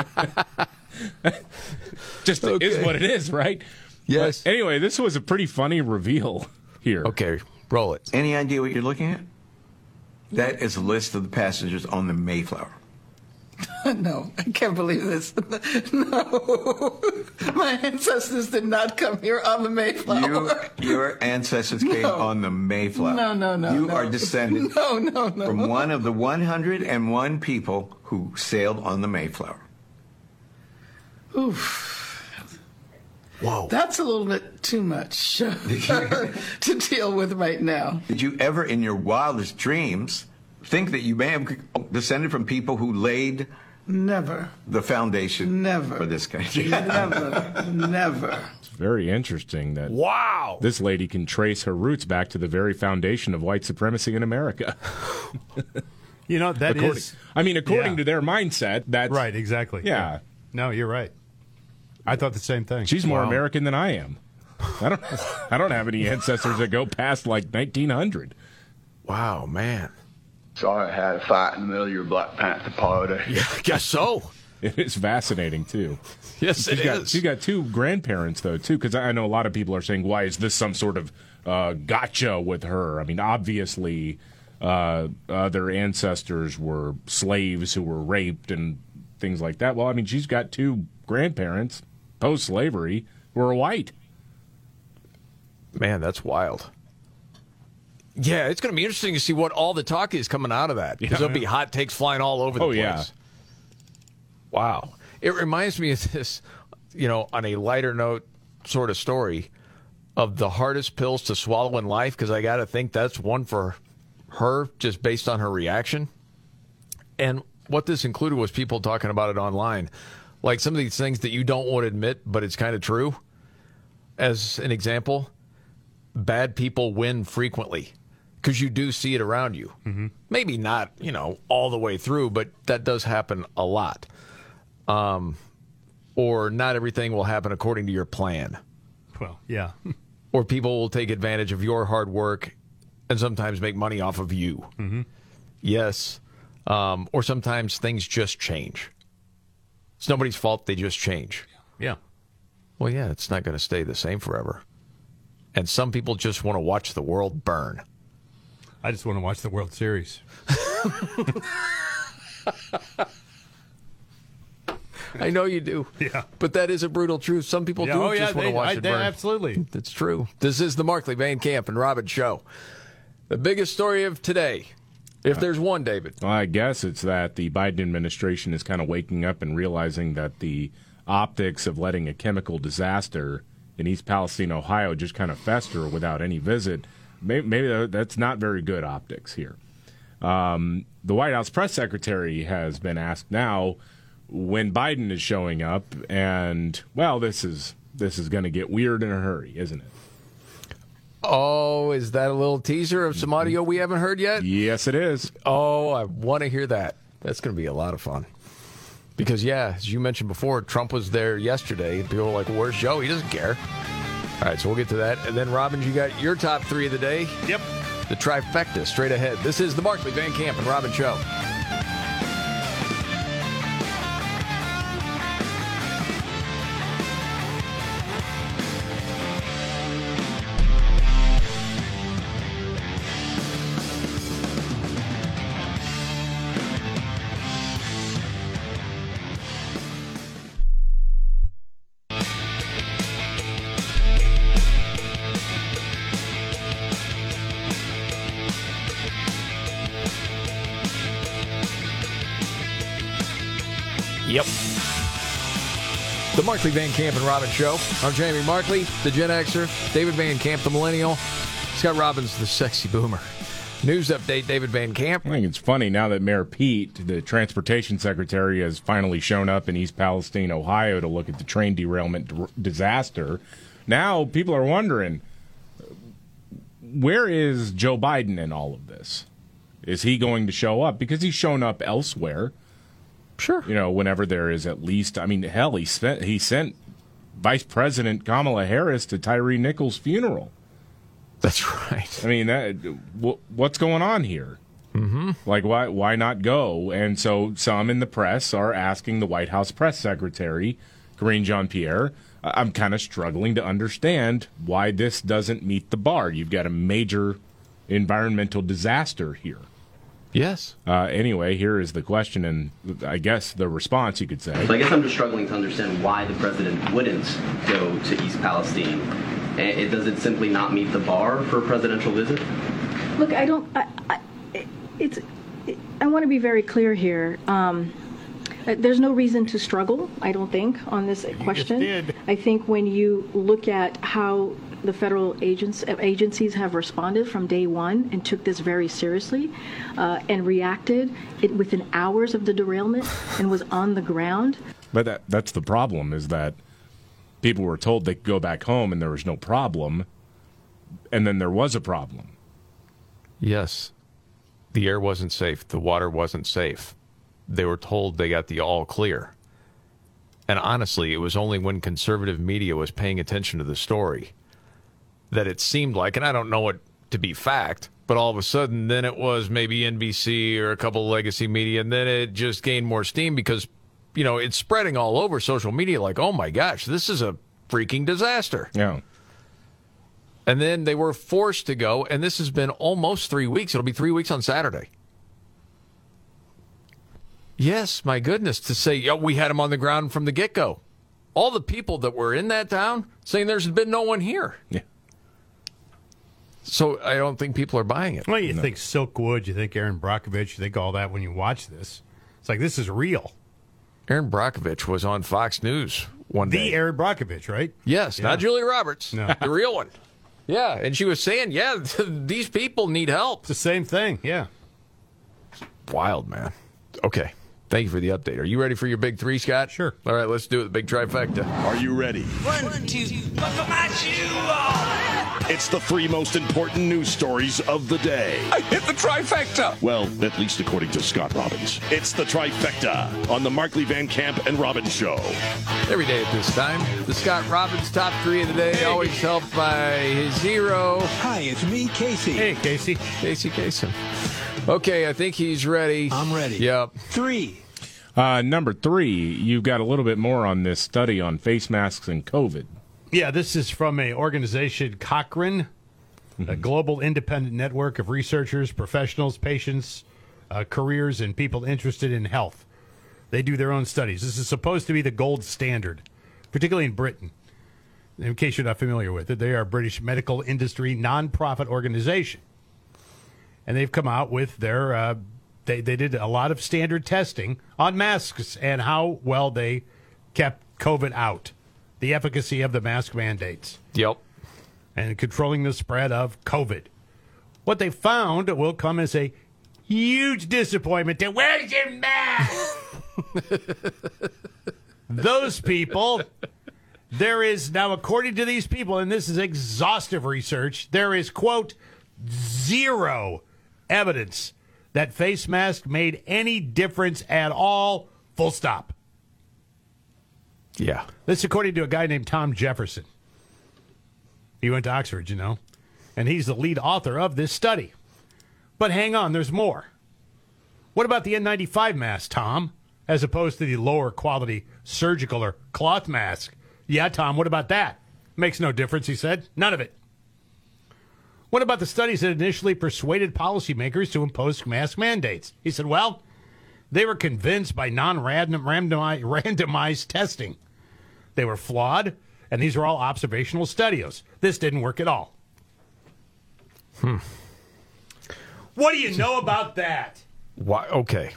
Just is what it is, right? Yes. But anyway, this was a pretty funny reveal here. Okay, roll it. Any idea what you're looking at? That is a list of the passengers on the Mayflower. No, I can't believe this. No. My ancestors did not come here on the Mayflower. Your ancestors came on the Mayflower. No. You are descended from one of the 101 people who sailed on the Mayflower. Oof. Whoa. That's a little bit too much to deal with right now. Did you ever, in your wildest dreams, think that you may have descended from people who laid the foundation for this country? Never. It's very interesting that wow, this lady can trace her roots back to the very foundation of white supremacy in America. You know, according to their mindset, that's... Right, exactly. Yeah. No, you're right. I thought the same thing. She's more American than I am. I don't have any ancestors that go past like 1900. Wow, man. Sorry I had a fight in the middle of your Black Panther party. Yeah, I guess so. It is fascinating, too. Yes, it is. She's got 2 grandparents, though, too, because I know a lot of people are saying, why is this some sort of gotcha with her? I mean, obviously, their ancestors were slaves who were raped and things like that. Well, I mean, she's got 2 grandparents, post-slavery, who are white. Man, that's wild. Yeah, it's going to be interesting to see what all the talk is coming out of that, because there'll be hot takes flying all over the place. Yeah. Wow. It reminds me of this, on a lighter note sort of story, of the hardest pills to swallow in life, because I got to think that's one for her, just based on her reaction. And what this included was people talking about it online. Like some of these things that you don't want to admit, but it's kind of true. As an example, bad people win frequently. Because you do see it around you. Mm-hmm. Maybe not, all the way through, but that does happen a lot. Or not everything will happen according to your plan. Well, yeah. Or people will take advantage of your hard work and sometimes make money off of you. Mm-hmm. Yes. Or sometimes things just change. It's nobody's fault, they just change. Yeah. Well, yeah, it's not going to stay the same forever. And some people just want to watch the world burn. I just want to watch the World Series. I know you do. Yeah. But that is a brutal truth. Some people do just want to watch it burn. Absolutely. That's true. This is the Markley, Van Camp, and Robin Show. The biggest story of today, if there's one, David. Well, I guess it's that the Biden administration is kind of waking up and realizing that the optics of letting a chemical disaster in East Palestine, Ohio, just kind of fester without any visit, maybe that's not very good optics here. The White House press secretary has been asked now when Biden is showing up, and, well, this is going to get weird in a hurry, isn't it? Oh, is that a little teaser of some audio we haven't heard yet? Yes, it is. Oh, I want to hear that. That's going to be a lot of fun. Because, yeah, as you mentioned before, Trump was there yesterday. People were like, where's Joe? He doesn't care. All right, so we'll get to that. And then, Robin, you got your top 3 of the day. Yep. The trifecta straight ahead. This is the Markley, Van Camp, and Robin Show. Yep. The Markley, Van Camp, and Robin Show. I'm Jamie Markley, the Gen Xer. David Van Camp, the Millennial. Scott Robbins, the Sexy Boomer. News update, David Van Camp. I think it's funny now that Mayor Pete, the transportation secretary, has finally shown up in East Palestine, Ohio to look at the train derailment disaster. Now people are wondering, where is Joe Biden in all of this? Is he going to show up? Because he's shown up elsewhere. Sure. Whenever there is at least, I mean, hell, he sent Vice President Kamala Harris to Tyree Nichols' funeral. That's right. I mean, what's going on here? Mm-hmm. Like, why not go? And so some in the press are asking the White House press secretary, Karine Jean-Pierre, I'm kind of struggling to understand why this doesn't meet the bar. You've got a major environmental disaster here. Yes. Anyway, here is the question, and I guess the response, you could say. So I guess I'm just struggling to understand why the president wouldn't go to East Palestine. Does it simply not meet the bar for a presidential visit? Look, I want to be very clear here. There's no reason to struggle, I don't think, on this question. Just did. I think when you look at how the federal agencies have responded from day one and took this very seriously and reacted within hours of the derailment and was on the ground. But that's the problem, is that people were told they could go back home and there was no problem, and then there was a problem. Yes. The air wasn't safe. The water wasn't safe. They were told they got the all clear. And honestly, it was only when conservative media was paying attention to the story that it seemed like, and I don't know it to be fact, but all of a sudden then it was maybe NBC or a couple of legacy media, and then it just gained more steam because it's spreading all over social media like, oh my gosh, this is a freaking disaster. Yeah. And then they were forced to go, and this has been almost 3 weeks. It'll be 3 weeks on Saturday. Yes, my goodness, to say, we had them on the ground from the get-go. All the people that were in that town saying there's been no one here. Yeah. So I don't think people are buying it. Well, you think Silkwood, you think Aaron Brockovich, you think all that when you watch this. It's like, this is real. Aaron Brockovich was on Fox News one day. The Aaron Brockovich, right? Yes, not Julia Roberts. No. The real one. Yeah, and she was saying, these people need help. It's the same thing, yeah. Wild, man. Okay. Thank you for the update. Are you ready for your big three, Scott? Sure. All right, let's do it. The big trifecta. Are you ready? 1, 2, buckle my shoe on. It's the 3 most important news stories of the day. I hit the trifecta. Well, at least according to Scott Robbins. It's the trifecta on the Markley Van Camp and Robbins Show. Every day at this time, the Scott Robbins top 3 of the day, always helped by his hero. Hi, it's me, Casey. Hey, Casey. Casey Kasem. Okay, I think he's ready. I'm ready. Yep. 3. Number 3, you've got a little bit more on this study on face masks and COVID. Yeah, this is from a organization, Cochrane, a global independent network of researchers, professionals, patients, careers, and people interested in health. They do their own studies. This is supposed to be the gold standard, particularly in Britain. In case you're not familiar with it, they are a British medical industry nonprofit organization. And they've come out with their, they did a lot of standard testing on masks and how well they kept COVID out, the efficacy of the mask mandates. Yep. And controlling the spread of COVID. What they found will come as a huge disappointment to where's your mask? Those people, there is now, according to these people, and this is exhaustive research, there is, quote, 0 evidence that face mask made any difference at all, full stop. Yeah. This according to a guy named Tom Jefferson. He went to Oxford, and he's the lead author of this study. But hang on, there's more. What about the N95 mask, Tom, as opposed to the lower quality surgical or cloth mask? Yeah, Tom, what about that? Makes no difference, he said. None of it. What about the studies that initially persuaded policymakers to impose mask mandates? He said, well, they were convinced by randomized testing. They were flawed, and these are all observational studies. This didn't work at all. What do you know about that? Why? Okay.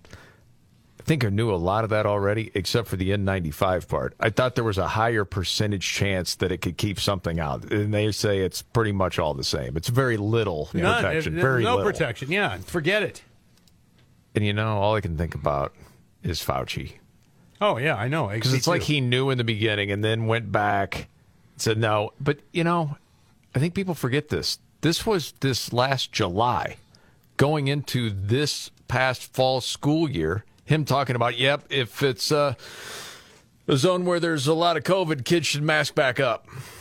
I think I knew a lot of that already, except for the N95 part. I thought there was a higher percentage chance that it could keep something out. And they say it's pretty much all the same. It's very little protection. Very no little. protection, yeah. Forget it. And, all I can think about is Fauci. Oh, yeah, I know. Because it's like he knew in the beginning and then went back and said no. But, I think people forget this. This was this last July, going into this past fall school year, him talking about, if it's a zone where there's a lot of COVID, kids should mask back up.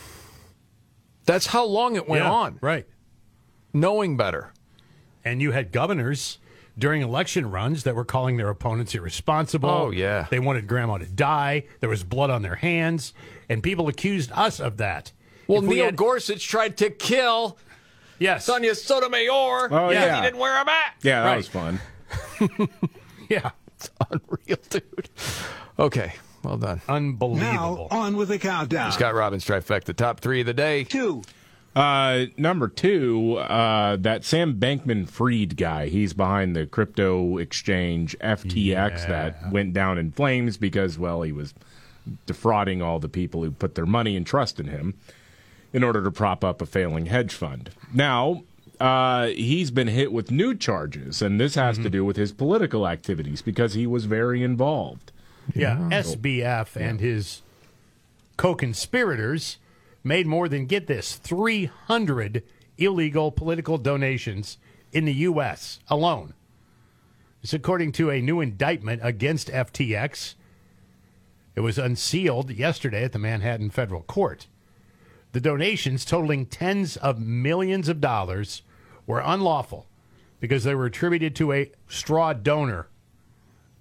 That's how long it went on. Right. Knowing better. And you had governors during election runs that were calling their opponents irresponsible. Oh, yeah. They wanted grandma to die. There was blood on their hands. And people accused us of that. Well, Neil Gorsuch tried to kill Sonia Sotomayor. Oh, yeah. He didn't wear a mask. Yeah, that was fun. Yeah. It's unreal, dude. Okay, well done. Unbelievable. Now, on with the countdown. Scott Robbins trifecta, top 3 of the day. 2. Number 2, that Sam Bankman-Fried guy. He's behind the crypto exchange FTX that went down in flames because, he was defrauding all the people who put their money and trust in him in order to prop up a failing hedge fund. Now, he's been hit with new charges, and this has to do with his political activities because he was very involved. Yeah, SBF and his co-conspirators made more than, get this, 300 illegal political donations in the U.S. alone. It's according to a new indictment against FTX. It was unsealed yesterday at the Manhattan Federal Court. The donations, totaling tens of millions of dollars, were unlawful because they were attributed to a straw donor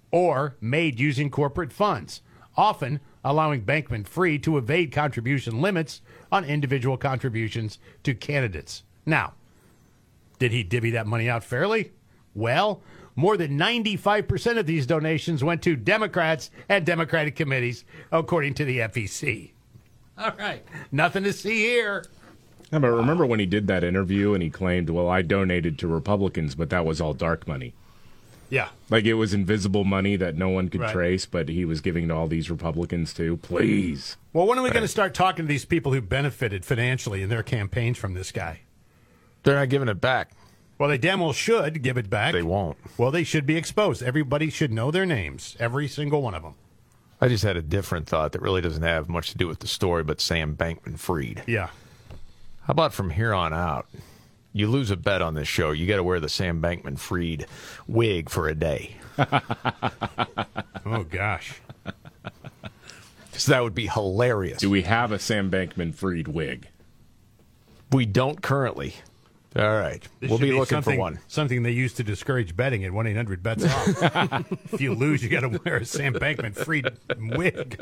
or made using corporate funds, often allowing Bankman-Fried to evade contribution limits on individual contributions to candidates. Now, did he divvy that money out fairly? Well, more than 95% of these donations went to Democrats and Democratic committees, according to the FEC. All right. Nothing to see here. Yeah, but remember when he did that interview and he claimed, well, I donated to Republicans, but that was all dark money. Yeah. Like it was invisible money that no one could Right. trace, but he was giving to all these Republicans too. Please. Well, when are we going to start talking to these people who benefited financially in their campaigns from this guy? They're not giving it back. Well, they damn well should give it back. They won't. Well, they should be exposed. Everybody should know their names, every single one of them. I just had a different thought that really doesn't have much to do with the story, but Sam Bankman-Fried. Yeah. How about from here on out, you lose a bet on this show, you got to wear the Sam Bankman-Fried wig for a day. Oh, gosh. Because that would be hilarious. Do we have a Sam Bankman-Fried wig? We don't currently. All right. This We'll should be looking for something- one. Something they used to discourage betting at 1-800-BETS-OFF. If you lose, you got to wear a Sam Bankman-Fried wig.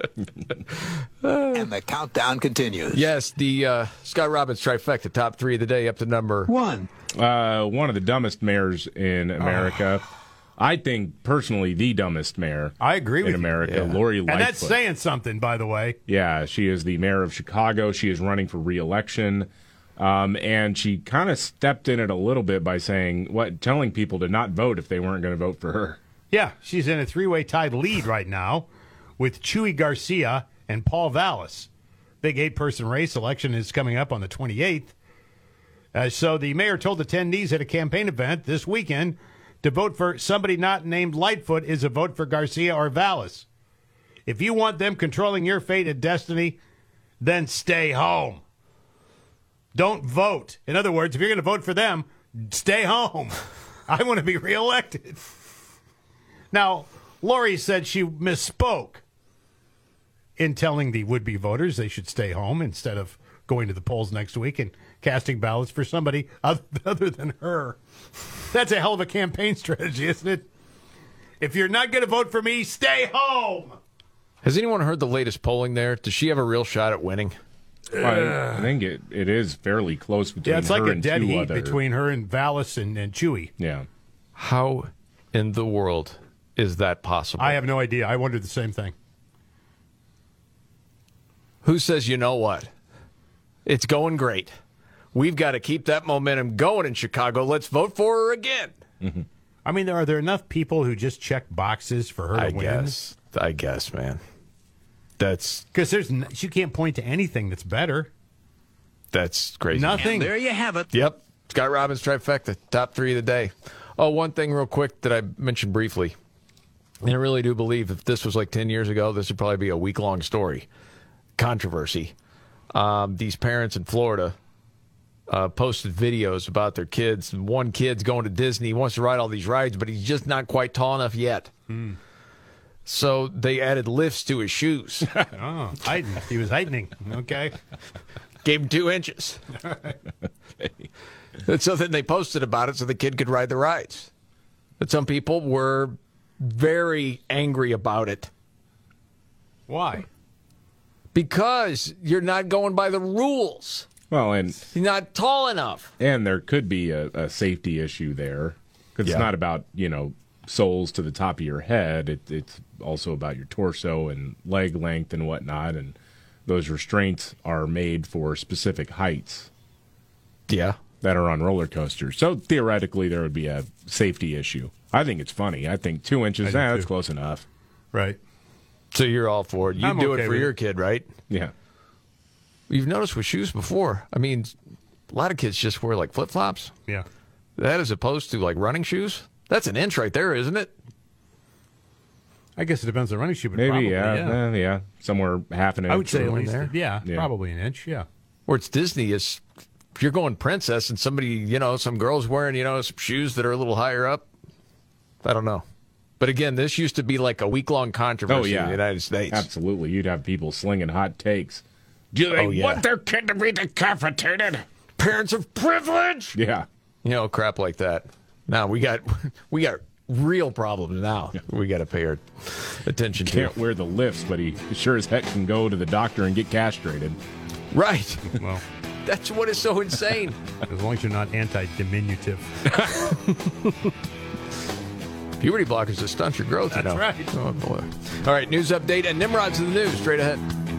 And the countdown continues. Yes, the Scott Robbins trifecta, top three of the day, up to number one. One of the dumbest mayors in America. I think, personally, the dumbest mayor I agree with in you. America, Yeah. Lori Lightfoot. And that's saying something, by the way. Yeah, she is the mayor of Chicago. She is running for re-election. And she kind of stepped in it a little bit by telling people to not vote if they weren't going to vote for her. Yeah, she's in a three-way tied lead right now with Chuy Garcia and Paul Vallis. Big 8-person race. Election is coming up on the 28th. So the mayor told attendees at a campaign event this weekend to vote for somebody not named Lightfoot is a vote for Garcia or Vallis. If you want them controlling your fate and destiny, then stay home. Don't vote. In other words, if you're going to vote for them, stay home. I want to be reelected. Now, Lori said she misspoke in telling the would-be voters they should stay home instead of going to the polls next week and casting ballots for somebody other than her. That's a hell of a campaign strategy, isn't it? If you're not going to vote for me, stay home. Has anyone heard the latest polling there? Does she have a real shot at winning? Well, I think it is fairly close between her and Yeah, it's like a dead two heat other. between her and Vallis and Chewy. Yeah. How in the world is that possible? I have no idea. I wondered the same thing. Who says, you know what? It's going great. We've got to keep that momentum going in Chicago. Let's vote for her again. Mm-hmm. I mean, are there enough people who just check boxes for her to win? I guess, man. That's because she can't point to anything that's better. That's crazy. Nothing. And there you have it. Yep. Scott Robbins trifecta, top three of the day. Oh, one thing real quick that I mentioned briefly. And I really do believe if this was like 10 years ago, this would probably be a week-long story. Controversy. These parents in Florida posted videos about their kids. One kid's going to Disney. He wants to ride all these rides, but he's just not quite tall enough yet. So they added lifts to his shoes. Oh, hiding. He was heightening. Okay. Gave him 2 inches. And so then they posted about it so the kid could ride the rides. But some people were very angry about it. Why? Because you're not going by the rules. Well, and you're not tall enough. And there could be a safety issue there. Because it's not about, soles to the top of your head. It's also about your torso and leg length and whatnot. And those restraints are made for specific heights. Yeah. That are on roller coasters. So theoretically, there would be a safety issue. I think it's funny. I think 2 inches, that's close enough. Right. So you're all for it. You I'm do okay it for with your it. kid, right? Yeah. You've noticed with shoes before. I mean, a lot of kids just wear like flip-flops. Yeah. That as opposed to like running shoes. That's an inch right there, isn't it? I guess it depends on running shoe, but Maybe, probably, yeah. Somewhere half an inch. I would say at or- least, probably an inch, yeah. Where it's Disney is, if you're going princess and somebody, some girl's wearing, some shoes that are a little higher up. I don't know. But again, this used to be like a week-long controversy in the United States. Absolutely. You'd have people slinging hot takes. Do they want their kid to be decapitated? Parents of privilege? Yeah. Crap like that. Now we got real problems now. We got to pay our attention to. Can't wear the lifts, but he sure as heck can go to the doctor and get castrated. Right. Well, that's what is so insane. As long as you're not anti-diminutive. Puberty blockers to stunt your growth. That's right. Oh, boy. All right, news update and Nimrod's in the news. Straight ahead.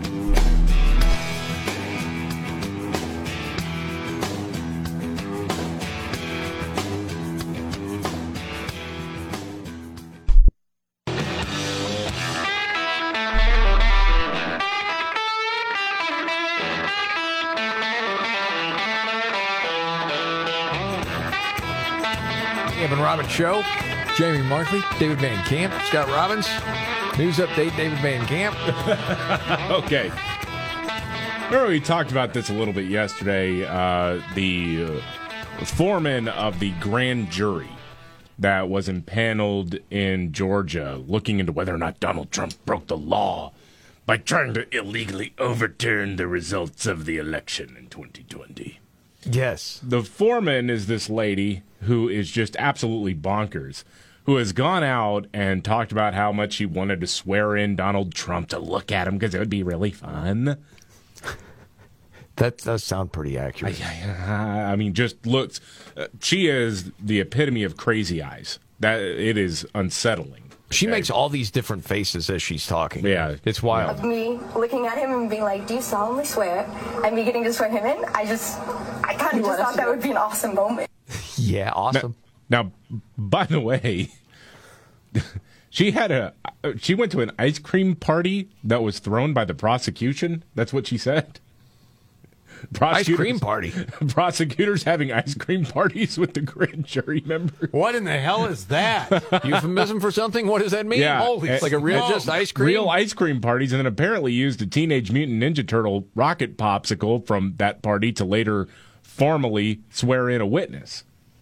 Evan Robbins Show. Jamie Markley, David Van Camp, Scott Robbins. News update, David Van Camp. Okay. Remember we talked about this a little bit yesterday. The foreman of the grand jury that was impaneled in Georgia looking into whether or not Donald Trump broke the law by trying to illegally overturn the results of the election in 2020. Yes. The foreman is this lady who is just absolutely bonkers, who has gone out and talked about how much she wanted to swear in Donald Trump to look at him because it would be really fun. That does sound pretty accurate. I mean, just looks. She is the epitome of crazy eyes. That it is unsettling. She makes all these different faces as she's talking. Yeah. It's wild. Of me looking at him and being like, do you solemnly swear? And me getting to swear him in, I kind of just thought that would be an awesome moment. Yeah, awesome. Now, by the way, she went to an ice cream party that was thrown by the prosecution. That's what she said. Ice cream party. Prosecutors having ice cream parties with the grand jury members. What in the hell is that? Euphemism for something? What does that mean? Yeah, Holy, like a real just ice cream? Real ice cream parties, and then apparently used a Teenage Mutant Ninja Turtle rocket popsicle from that party to later formally swear in a witness.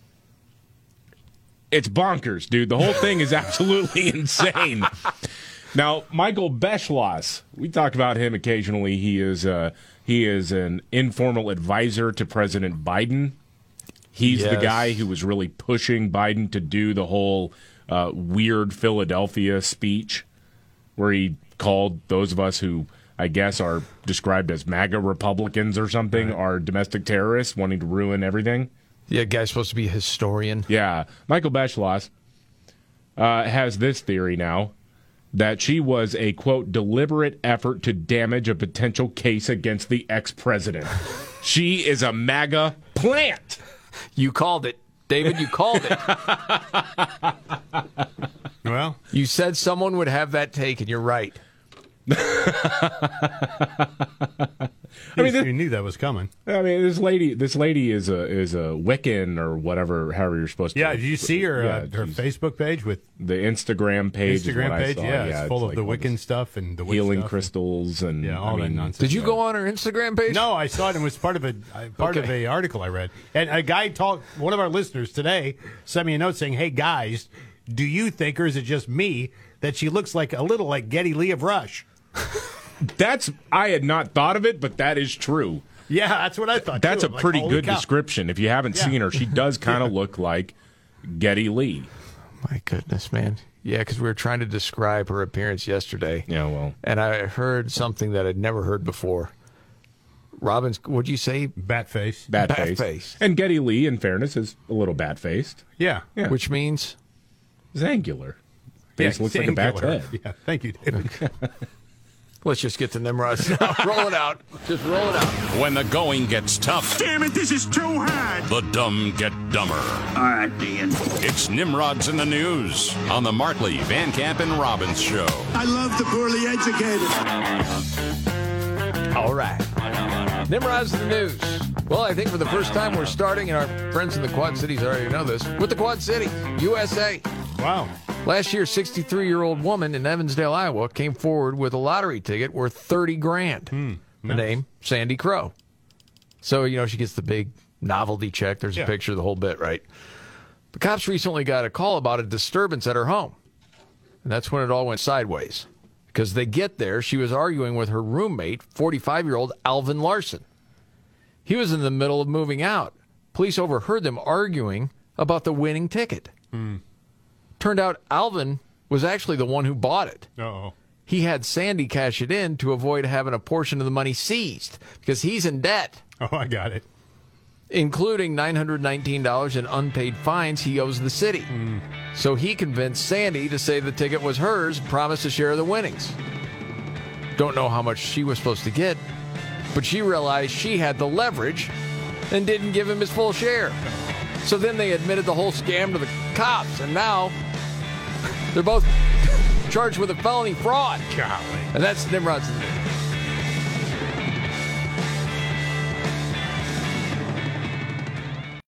It's bonkers, dude. The whole thing is absolutely insane. Now, Michael Beschloss, we talk about him occasionally. He is an informal advisor to President Biden. He's the guy who was really pushing Biden to do the whole weird Philadelphia speech where he called those of us who I guess are described as MAGA Republicans or something are domestic terrorists wanting to ruin everything. Yeah, guy's supposed to be a historian. Yeah. Michael Beschloss has this theory now that she was a, quote, deliberate effort to damage a potential case against the ex-president. She is a MAGA plant. You called it, David. You called it. Well, you said someone would have that taken. You're right. I mean, you knew that was coming. I mean, this lady is a Wiccan or whatever, however you're supposed to. Yeah, did you see her her Facebook page with the Instagram page? It's full of the Wiccan stuff and the healing stuff crystals and all that nonsense. Did you go on her Instagram page? No, I saw it and it was part of a article I read. And a guy one of our listeners today sent me a note saying, "Hey guys, do you think, or is it just me, that she looks like a little like Geddy Lee of Rush?" I had not thought of it, but that is true. Yeah, that's what I thought. That's too. a pretty good description. If you haven't seen her, she does kind of look like Geddy Lee. My goodness, man. Yeah, because we were trying to describe her appearance yesterday. Yeah, well. And I heard something that I'd never heard before. Robbins, what'd you say? Bat face. Bat face. And Geddy Lee, in fairness, is a little bat-faced. Yeah. Which means? It's angular. Face looks like a bat's head. Yeah, thank you, David. Let's just get to Nimrod's now. Roll it out. Just roll it out. When the going gets tough. Damn it, this is too hard. The dumb get dumber. All right, Ian. It's Nimrod's in the News on the Markley, Van Camp, and Robbins Show. I love the poorly educated. All right. Nimrod's in the News. Well, I think for the first time we're starting, and our friends in the Quad Cities already know this, with the Quad City, USA. Wow. Last year, 63-year-old woman in Evansdale, Iowa, came forward with a lottery ticket worth $30,000. The name, Sandy Crow. So, she gets the big novelty check. There's a picture of the whole bit, right? The cops recently got a call about a disturbance at her home. And that's when it all went sideways. Because they get there, she was arguing with her roommate, 45-year-old Alvin Larson. He was in the middle of moving out. Police overheard them arguing about the winning ticket. Turned out Alvin was actually the one who bought it. Uh-oh. He had Sandy cash it in to avoid having a portion of the money seized because he's in debt. Oh, I got it. Including $919 in unpaid fines he owes the city. So he convinced Sandy to say the ticket was hers and promised to share the winnings. Don't know how much she was supposed to get, but she realized she had the leverage and didn't give him his full share. So then they admitted the whole scam to the cops, and now they're both charged with a felony fraud. Golly. And that's Nimrod's.